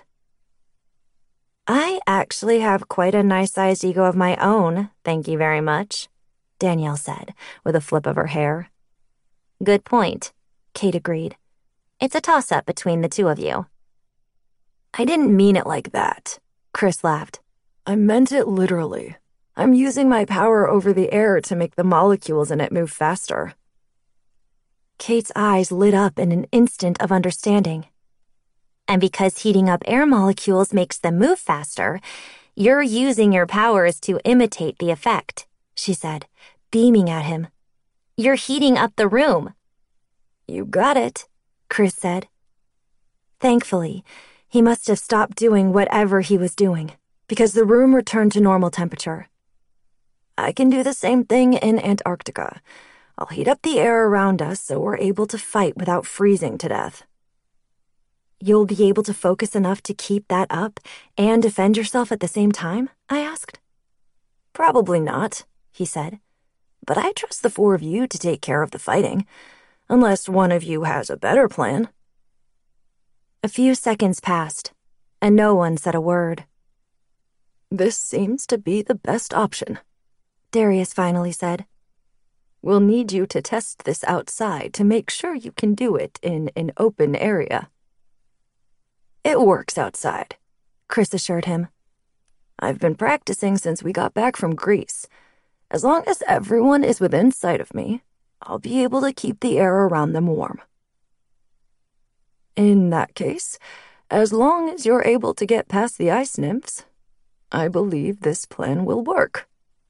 I actually have quite a nice-sized ego of my own, thank you very much, Danielle said, with a flip of her hair. Good point, Kate agreed. It's a toss-up between the two of you. I didn't mean it like that, Chris laughed. I meant it literally. I'm using my power over the air to make the molecules in it move faster. Kate's eyes lit up in an instant of understanding. And because heating up air molecules makes them move faster, you're using your powers to imitate the effect, she said, beaming at him. You're heating up the room. You got it, Chris said. Thankfully, he must have stopped doing whatever he was doing, because the room returned to normal temperature. I can do the same thing in Antarctica. I'll heat up the air around us so we're able to fight without freezing to death. You'll be able to focus enough to keep that up and defend yourself at the same time? I asked. Probably not, he said. But I trust the four of you to take care of the fighting, unless one of you has a better plan. A few seconds passed, and no one said a word. "This seems to be the best option," Darius finally said. "We'll need you to test this outside to make sure you can do it in an open area." "It works outside," Chris assured him. "I've been practicing since we got back from Greece. As long as everyone is within sight of me, I'll be able to keep the air around them warm." "In that case, as long as you're able to get past the ice nymphs, I believe this plan will work."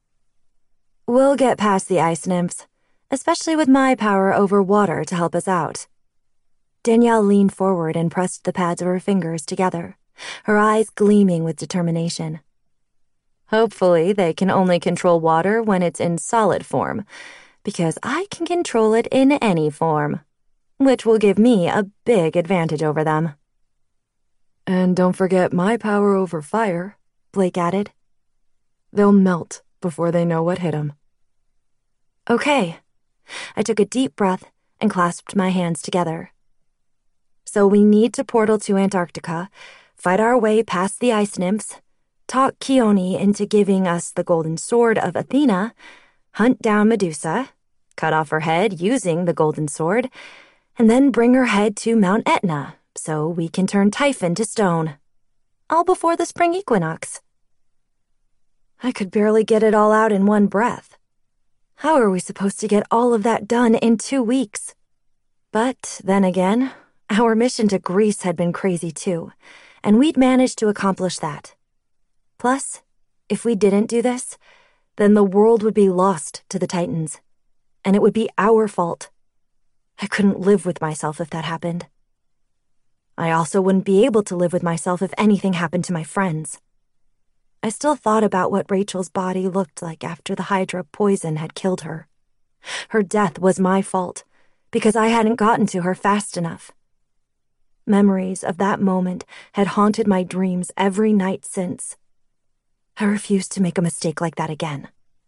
"We'll get past the ice nymphs, especially with my power over water to help us out." Danielle leaned forward and pressed the pads of her fingers together, her eyes gleaming with determination. "Hopefully they can only control water when it's in solid form, because I can control it in any form, which will give me a big advantage over them." "And don't forget my power over fire," Blake added. "They'll melt before they know what hit them." Okay. I took a deep breath and clasped my hands together. So we need to portal to Antarctica, fight our way past the ice nymphs, talk Keone into giving us the golden sword of Athena, hunt down Medusa, cut off her head using the golden sword, and then bring her head to Mount Etna so we can turn Typhon to stone. All before the spring equinox. I could barely get it all out in one breath. How are we supposed to get all of that done in two weeks? But then again, our mission to Greece had been crazy too, and we'd managed to accomplish that. Plus, if we didn't do this, then the world would be lost to the Titans, and it would be our fault. I couldn't live with myself if that happened. I also wouldn't be able to live with myself if anything happened to my friends. I still thought about what Rachel's body looked like after the Hydra poison had killed her. Her death was my fault, because I hadn't gotten to her fast enough. Memories of that moment had haunted my dreams every night since. I refused to make a mistake like that again.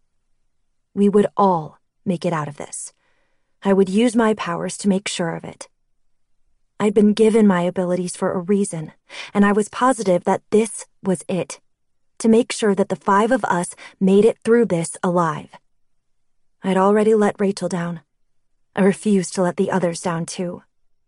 We would all make it out of this. I would use my powers to make sure of it. I'd been given my abilities for a reason, and I was positive that this was it, to make sure that the five of us made it through this alive. I'd already let Rachel down. I refused to let the others down too.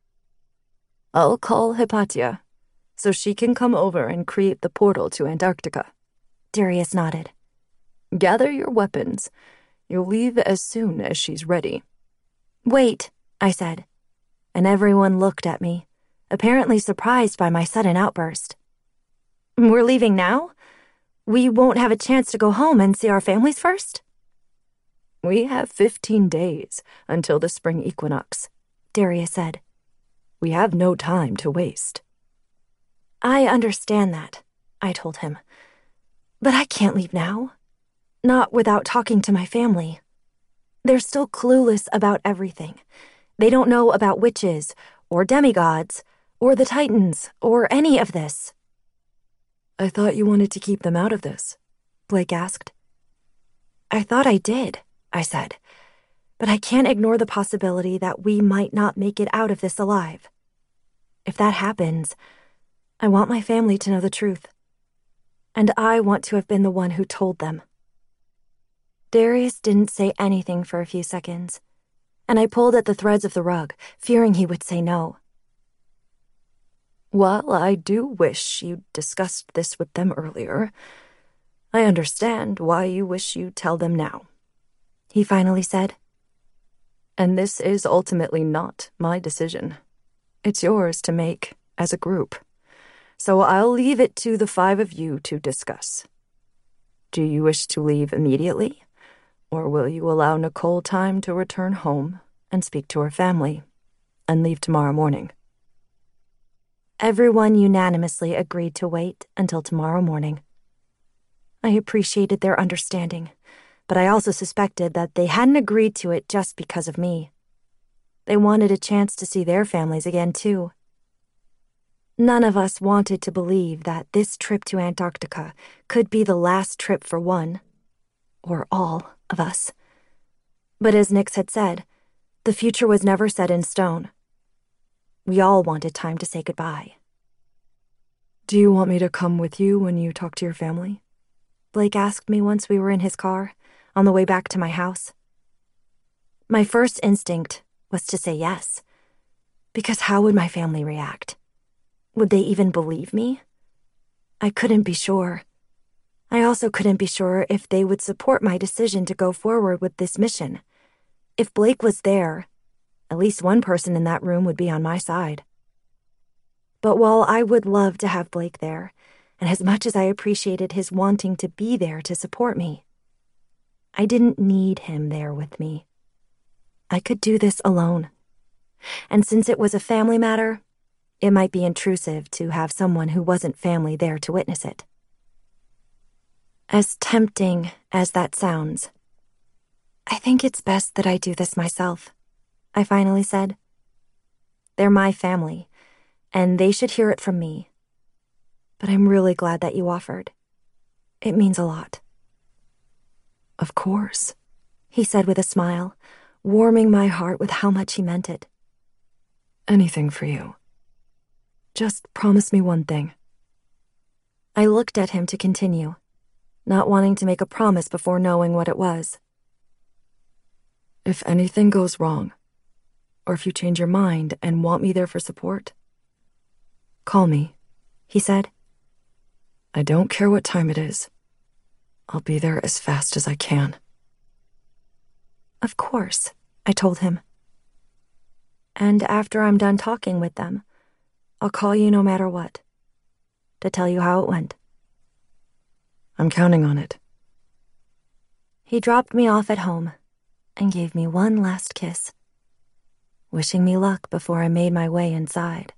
"I'll call Hypatia, so she can come over and create the portal to Antarctica." Darius nodded. "Gather your weapons. You'll leave as soon as she's ready." "Wait," I said, and everyone looked at me, apparently surprised by my sudden outburst. "We're leaving now? We won't have a chance to go home and see our families first?" "We have fifteen days until the spring equinox," Darius said. "We have no time to waste." "I understand that," I told him. "But I can't leave now. Not without talking to my family. They're still clueless about everything. They don't know about witches, or demigods, or the Titans, or any of this." "I thought you wanted to keep them out of this," Blake asked. "I thought I did," I said. "But I can't ignore the possibility that we might not make it out of this alive. If that happens, I want my family to know the truth. And I want to have been the one who told them." Darius didn't say anything for a few seconds, and I pulled at the threads of the rug, fearing he would say no. "While I do wish you'd discussed this with them earlier, I understand why you wish you'd tell them now," he finally said. "And this is ultimately not my decision. It's yours to make as a group. So I'll leave it to the five of you to discuss. Do you wish to leave immediately, or will you allow Nicole time to return home and speak to her family, and leave tomorrow morning?" Everyone unanimously agreed to wait until tomorrow morning. I appreciated their understanding, but I also suspected that they hadn't agreed to it just because of me. They wanted a chance to see their families again, too. None of us wanted to believe that this trip to Antarctica could be the last trip for one, or all, of us. But as Nix had said, the future was never set in stone. We all wanted time to say goodbye. Do you want me to come with you when you talk to your family? Blake asked me once we were in his car, on the way back to my house. My first instinct was to say yes. Because how would my family react? Would they even believe me? I couldn't be sure. I also couldn't be sure if they would support my decision to go forward with this mission. If Blake was there, at least one person in that room would be on my side. But while I would love to have Blake there, and as much as I appreciated his wanting to be there to support me, I didn't need him there with me. I could do this alone. And since it was a family matter, it might be intrusive to have someone who wasn't family there to witness it. As tempting as that sounds, I think it's best that I do this myself, I finally said. They're my family, and they should hear it from me. But I'm really glad that you offered. It means a lot. Of course, he said with a smile, warming my heart with how much he meant it. Anything for you. Just promise me one thing. I looked at him to continue, not wanting to make a promise before knowing what it was. If anything goes wrong, or if you change your mind and want me there for support, call me, he said. I don't care what time it is. I'll be there as fast as I can. Of course, I told him. And after I'm done talking with them, I'll call you no matter what, to tell you how it went. I'm counting on it. He dropped me off at home and gave me one last kiss, wishing me luck before I made my way inside.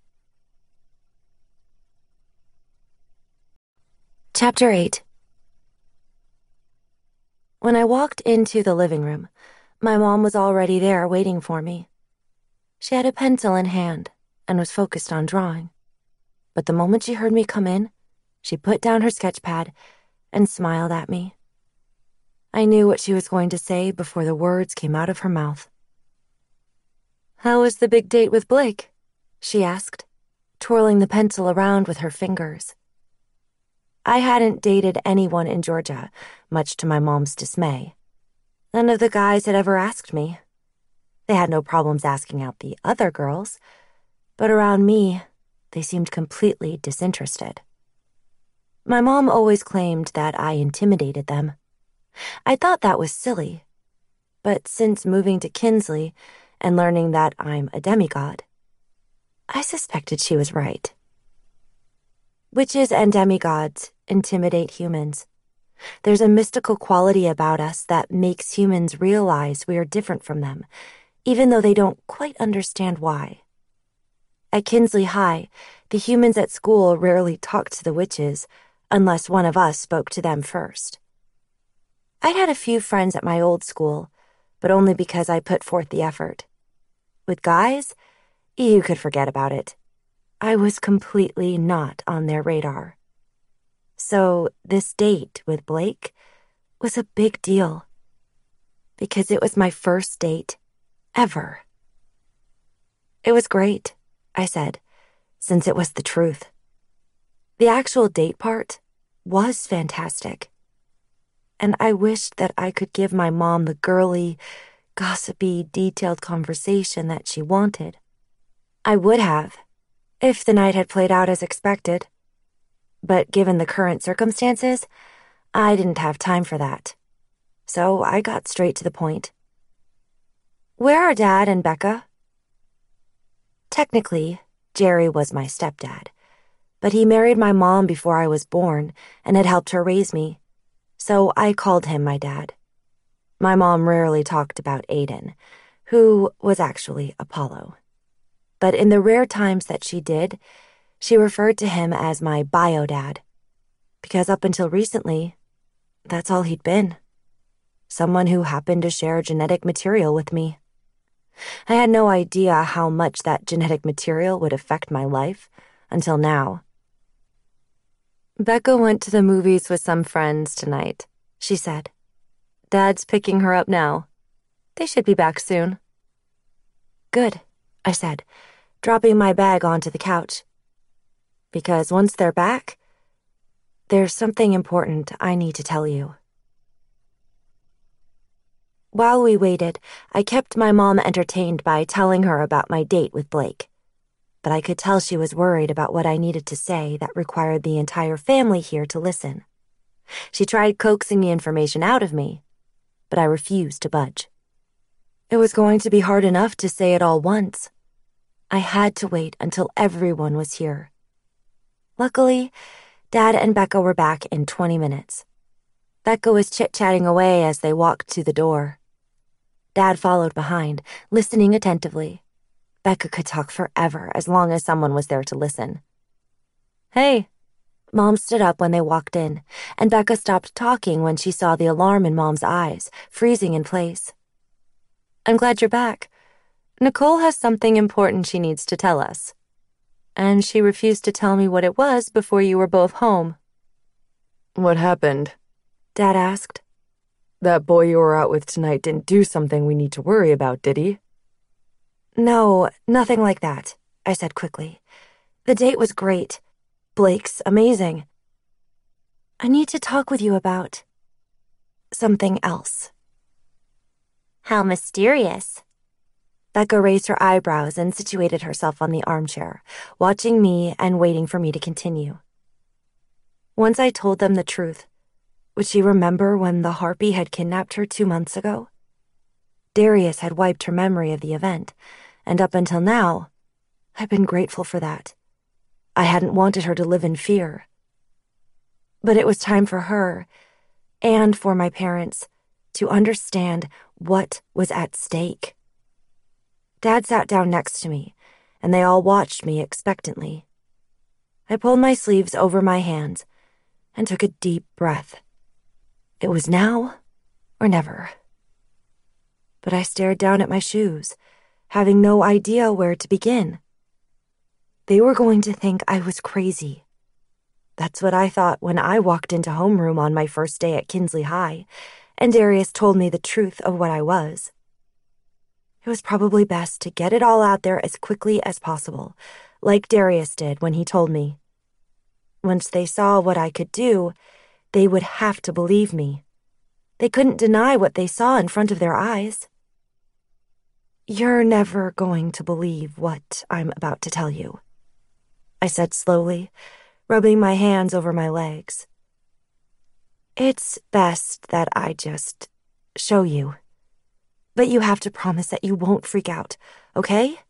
Chapter eight. When I walked into the living room, my mom was already there waiting for me. She had a pencil in hand and was focused on drawing. But the moment she heard me come in, she put down her sketch pad and smiled at me. I knew what she was going to say before the words came out of her mouth. "How was the big date with Blake?" she asked, twirling the pencil around with her fingers. I hadn't dated anyone in Georgia, much to my mom's dismay. None of the guys had ever asked me. They had no problems asking out the other girls, but around me, they seemed completely disinterested. My mom always claimed that I intimidated them. I thought that was silly, but since moving to Kinsley and learning that I'm a demigod, I suspected she was right. Witches and demigods intimidate humans. There's a mystical quality about us that makes humans realize we are different from them, even though they don't quite understand why. At Kinsley High, the humans at school rarely talked to the witches unless one of us spoke to them first. I'd had a few friends at my old school, but only because I put forth the effort. With guys, you could forget about it. I was completely not on their radar. So this date with Blake was a big deal, because it was my first date ever. It was great, I said, since it was the truth. The actual date part was fantastic, and I wished that I could give my mom the girly, gossipy, detailed conversation that she wanted. I would have, if the night had played out as expected. But given the current circumstances, I didn't have time for that. So I got straight to the point. "Where are Dad and Becca?" Technically, Jerry was my stepdad, but he married my mom before I was born and had helped her raise me, so I called him my dad. My mom rarely talked about Aiden, who was actually Apollo. But in the rare times that she did, she referred to him as my bio-dad, because up until recently, that's all he'd been. Someone who happened to share genetic material with me. I had no idea how much that genetic material would affect my life until now. "Becca went to the movies with some friends tonight," she said. "Dad's picking her up now. They should be back soon." "Good," I said, dropping my bag onto the couch. because once they're back, there's something important I need to tell you. While we waited, I kept my mom entertained by telling her about my date with Blake. But I could tell she was worried about what I needed to say that required the entire family here to listen. She tried coaxing the information out of me, but I refused to budge. It was going to be hard enough to say it all once. I had to wait until everyone was here. Luckily, Dad and Becca were back in twenty minutes. Becca was chit-chatting away as they walked to the door. Dad followed behind, listening attentively. Becca could talk forever as long as someone was there to listen. "Hey." Mom stood up when they walked in, and Becca stopped talking when she saw the alarm in Mom's eyes, freezing in place. "I'm glad you're back. Nicole has something important she needs to tell us. And she refused to tell me what it was before you were both home." "What happened?" Dad asked. "That boy you were out with tonight didn't do something we need to worry about, did he?" "No, nothing like that," I said quickly. "The date was great. Blake's amazing. I need to talk with you about something else." How mysterious. Becca raised her eyebrows and situated herself on the armchair, watching me and waiting for me to continue. Once I told them the truth, would she remember when the Harpy had kidnapped her two months ago? Darius had wiped her memory of the event, and up until now, I'd been grateful for that. I hadn't wanted her to live in fear. But it was time for her, and for my parents, to understand what was at stake. Dad sat down next to me, and they all watched me expectantly. I pulled my sleeves over my hands and took a deep breath. It was now or never. But I stared down at my shoes, having no idea where to begin. They were going to think I was crazy. That's what I thought when I walked into homeroom on my first day at Kinsley High, and Darius told me the truth of what I was. It was probably best to get it all out there as quickly as possible, like Darius did when he told me. Once they saw what I could do, they would have to believe me. They couldn't deny what they saw in front of their eyes. "You're never going to believe what I'm about to tell you," I said slowly, rubbing my hands over my legs. "It's best that I just show you. But you have to promise that you won't freak out, okay?"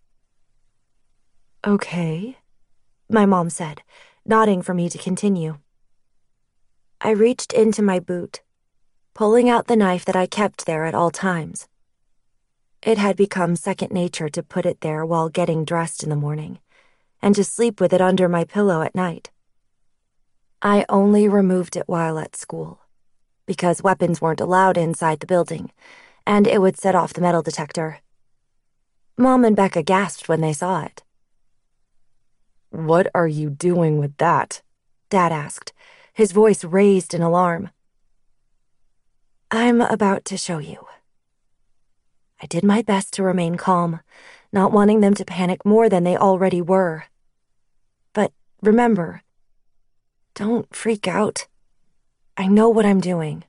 "Okay," my mom said, nodding for me to continue. I reached into my boot, pulling out the knife that I kept there at all times. It had become second nature to put it there while getting dressed in the morning, and to sleep with it under my pillow at night. I only removed it while at school, because weapons weren't allowed inside the building, and it would set off the metal detector. Mom and Becca gasped when they saw it. "What are you doing with that?" Dad asked, his voice raised in alarm. "I'm about to show you." I did my best to remain calm, not wanting them to panic more than they already were. But remember, don't freak out. I know what I'm doing.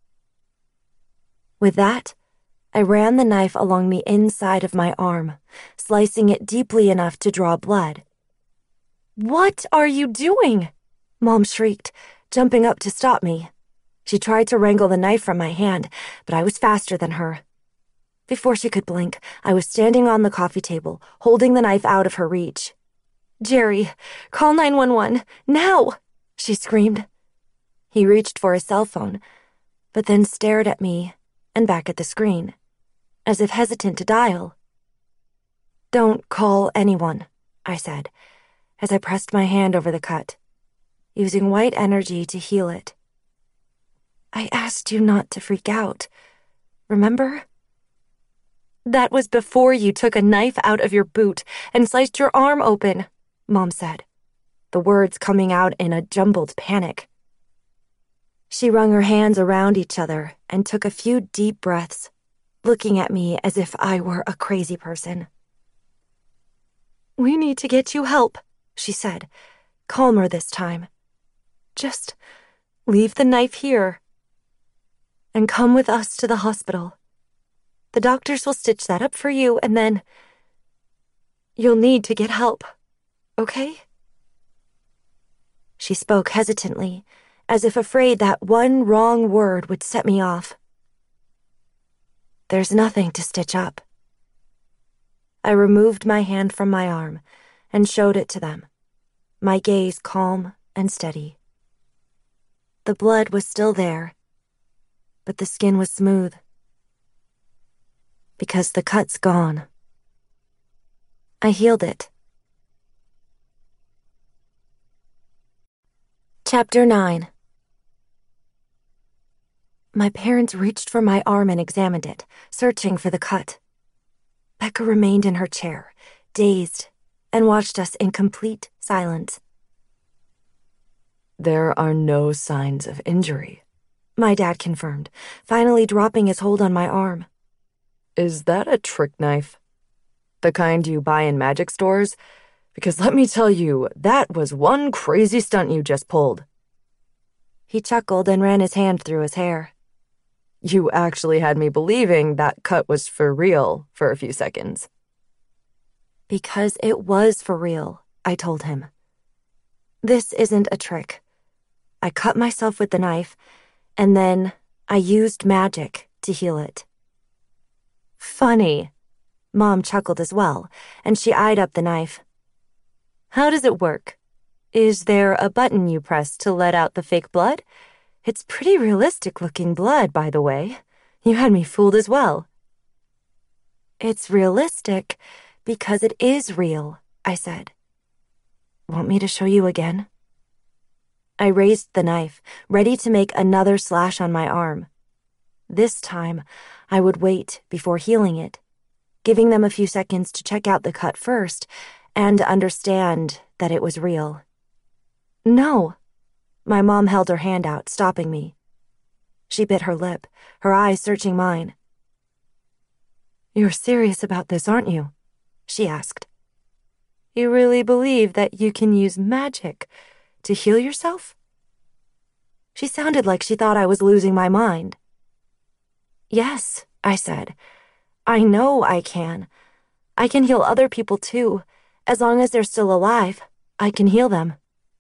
With that, I ran the knife along the inside of my arm, slicing it deeply enough to draw blood. "What are you doing?" Mom shrieked, jumping up to stop me. She tried to wrangle the knife from my hand, but I was faster than her. Before she could blink, I was standing on the coffee table, holding the knife out of her reach. "Jerry, call nine one one, now!" she screamed. He reached for his cell phone, but then stared at me and back at the screen, as if hesitant to dial. "Don't call anyone," I said, as I pressed my hand over the cut, using white energy to heal it. "I asked you not to freak out, remember?" "That was before you took a knife out of your boot and sliced your arm open," Mom said, the words coming out in a jumbled panic. She wrung her hands around each other and took a few deep breaths, looking at me as if I were a crazy person. "We need to get you help," she said, calmer this time. Just leave the knife here and come with us to the hospital. The doctors will stitch that up for you, and then you'll need to get help, okay? She spoke hesitantly, as if afraid that one wrong word would set me off. There's nothing to stitch up. I removed my hand from my arm and showed it to them, my gaze calm and steady. The blood was still there, but the skin was smooth. Because the cut's gone. I healed it. Chapter nine. My parents reached for my arm and examined it, searching for the cut. Becca remained in her chair, dazed, and watched us in complete silence. There are no signs of injury, my dad confirmed, finally dropping his hold on my arm. Is that a trick knife? The kind you buy in magic stores? Because let me tell you, that was one crazy stunt you just pulled. He chuckled and ran his hand through his hair. You actually had me believing that cut was for real for a few seconds. Because it was for real, I told him. This isn't a trick. I cut myself with the knife, and then I used magic to heal it. Funny. Mom chuckled as well, and she eyed up the knife. How does it work? Is there a button you press to let out the fake blood? It's pretty realistic-looking blood, by the way. You had me fooled as well. It's realistic because it is real, I said. Want me to show you again? I raised the knife, ready to make another slash on my arm. This time, I would wait before healing it, giving them a few seconds to check out the cut first and understand that it was real. No. My mom held her hand out, stopping me. She bit her lip, her eyes searching mine. You're serious about this, aren't you? She asked. You really believe that you can use magic to heal yourself? She sounded like she thought I was losing my mind. Yes, I said. I know I can. I can heal other people too. As long as they're still alive, I can heal them.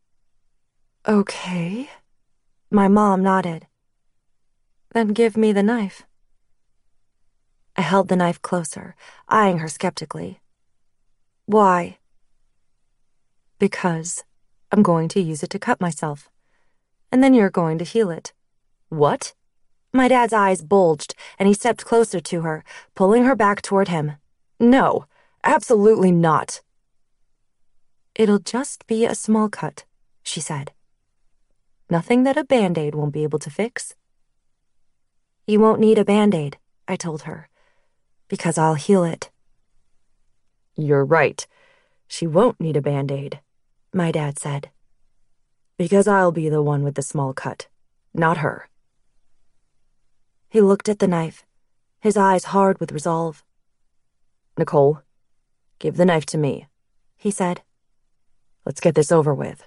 Okay. My mom nodded. Then give me the knife. I held the knife closer, eyeing her skeptically. Why? Because I'm going to use it to cut myself. And then you're going to heal it. What? My dad's eyes bulged, and he stepped closer to her, pulling her back toward him. No, absolutely not. It'll just be a small cut, she said. Nothing that a Band-Aid won't be able to fix. You won't need a Band-Aid, I told her, because I'll heal it. You're right. She won't need a Band-Aid, my dad said. Because I'll be the one with the small cut, not her. He looked at the knife, his eyes hard with resolve. Nicole, give the knife to me, he said. Let's get this over with.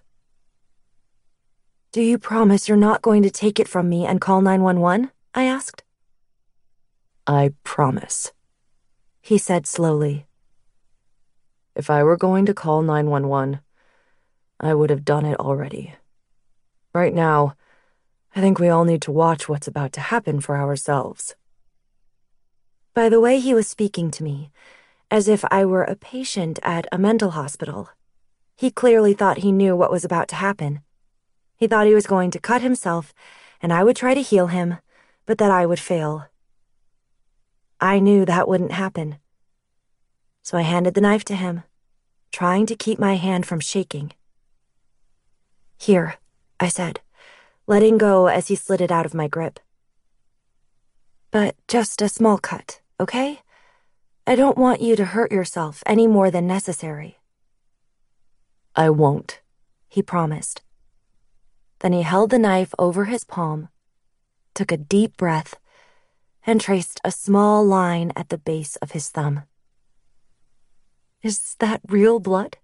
Do you promise you're not going to take it from me and call nine one one? I asked. I promise, he said slowly. If I were going to call nine one one, I would have done it already. Right now, I think we all need to watch what's about to happen for ourselves. By the way he was speaking to me, as if I were a patient at a mental hospital, he clearly thought he knew what was about to happen. He thought he was going to cut himself, and I would try to heal him, but that I would fail. I knew that wouldn't happen. So I handed the knife to him, trying to keep my hand from shaking. Here, I said, letting go as he slid it out of my grip. But just a small cut, okay? I don't want you to hurt yourself any more than necessary. I won't, he promised. Then he held the knife over his palm, took a deep breath, and traced a small line at the base of his thumb. Is that real blood?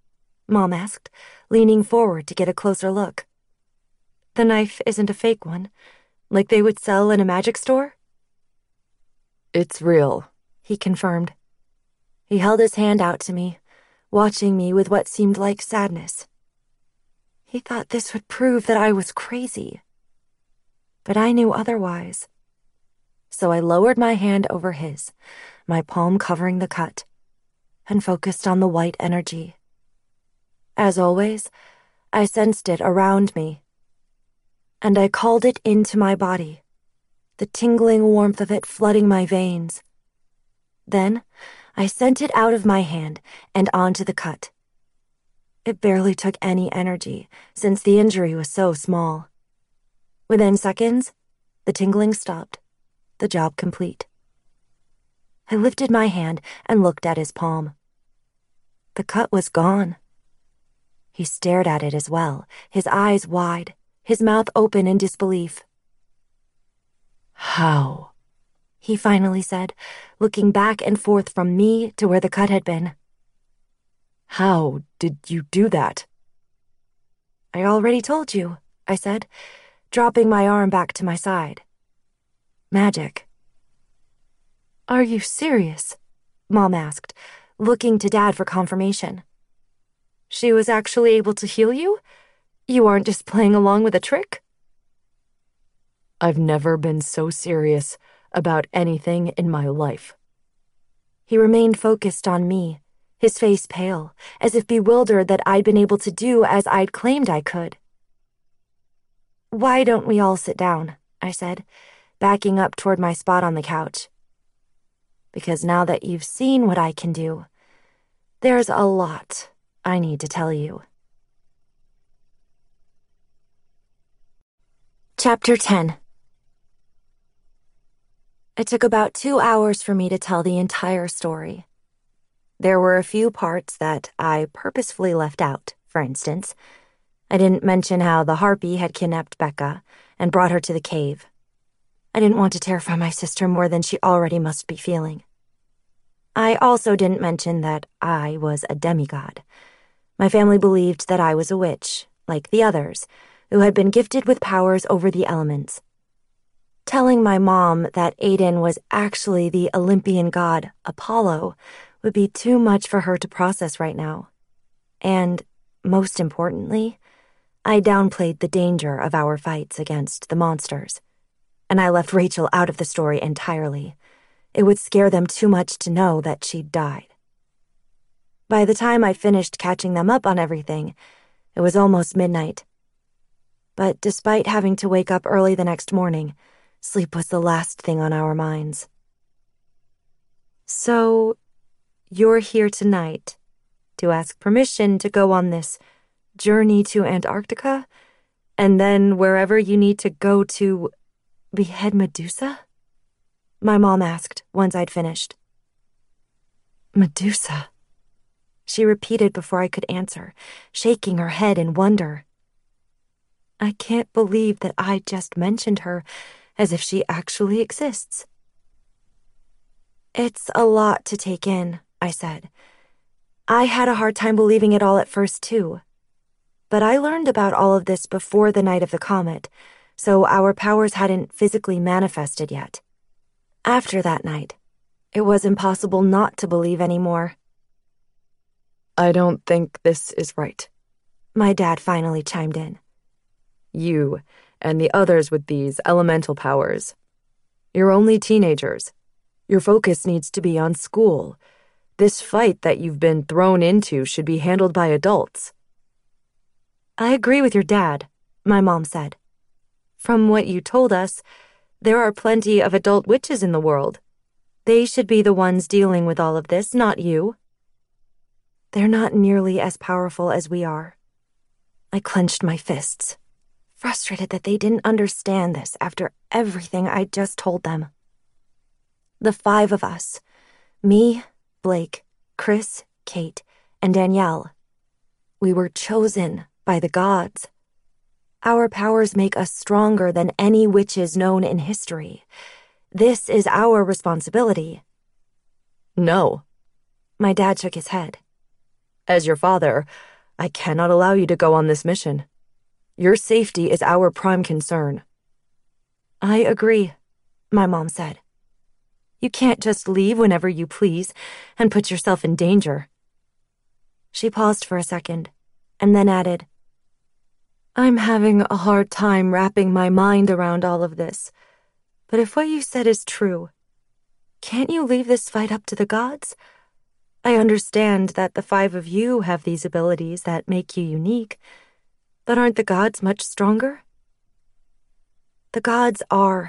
Mom asked, leaning forward to get a closer look. The knife isn't a fake one, like they would sell in a magic store? It's real, he confirmed. He held his hand out to me, watching me with what seemed like sadness. He thought this would prove that I was crazy. But I knew otherwise. So I lowered my hand over his, my palm covering the cut, and focused on the white energy. As always, I sensed it around me, and I called it into my body, the tingling warmth of it flooding my veins. Then, I sent it out of my hand and onto the cut. It barely took any energy, since the injury was so small. Within seconds, the tingling stopped, the job complete. I lifted my hand and looked at his palm. The cut was gone. He stared at it as well, his eyes wide, his mouth open in disbelief. How? He finally said, looking back and forth from me to where the cut had been. How did you do that? I already told you, I said, dropping my arm back to my side. Magic. Are you serious? Mom asked, looking to Dad for confirmation. She was actually able to heal you? You aren't just playing along with a trick? I've never been so serious about anything in my life. He remained focused on me, his face pale, as if bewildered that I'd been able to do as I'd claimed I could. Why don't we all sit down? I said, backing up toward my spot on the couch. Because now that you've seen what I can do, there's a lot I need to tell you. Chapter ten. It took about two hours for me to tell the entire story. There were a few parts that I purposefully left out, for instance. I didn't mention how the harpy had kidnapped Becca and brought her to the cave. I didn't want to terrify my sister more than she already must be feeling. I also didn't mention that I was a demigod. My family believed that I was a witch, like the others, who had been gifted with powers over the elements. Telling my mom that Aiden was actually the Olympian god Apollo would be too much for her to process right now. And, most importantly, I downplayed the danger of our fights against the monsters. And I left Rachel out of the story entirely. It would scare them too much to know that she'd died. By the time I finished catching them up on everything, it was almost midnight. But despite having to wake up early the next morning, sleep was the last thing on our minds. So, you're here tonight to ask permission to go on this journey to Antarctica, and then wherever you need to go to behead Medusa? My mom asked once I'd finished. Medusa, she repeated before I could answer, shaking her head in wonder. I can't believe that I just mentioned her as if she actually exists. It's a lot to take in, I said. I had a hard time believing it all at first, too. But I learned about all of this before the night of the comet, so our powers hadn't physically manifested yet. After that night, it was impossible not to believe anymore. I don't think this is right, my dad finally chimed in. You and the others with these elemental powers. You're only teenagers. Your focus needs to be on school. This fight that you've been thrown into should be handled by adults. I agree with your dad, my mom said. From what you told us, there are plenty of adult witches in the world. They should be the ones dealing with all of this, not you. They're not nearly as powerful as we are. I clenched my fists, frustrated that they didn't understand this after everything I'd just told them. The five of us, me, Blake, Chris, Kate, and Danielle, we were chosen by the gods. Our powers make us stronger than any witches known in history. This is our responsibility. No. My dad shook his head. As your father, I cannot allow you to go on this mission. Your safety is our prime concern." "I agree," my mom said. "You can't just leave whenever you please and put yourself in danger." She paused for a second, and then added, "I'm having a hard time wrapping my mind around all of this, but if what you said is true, can't you leave this fight up to the gods? I understand that the five of you have these abilities that make you unique, but aren't the gods much stronger?" "The gods are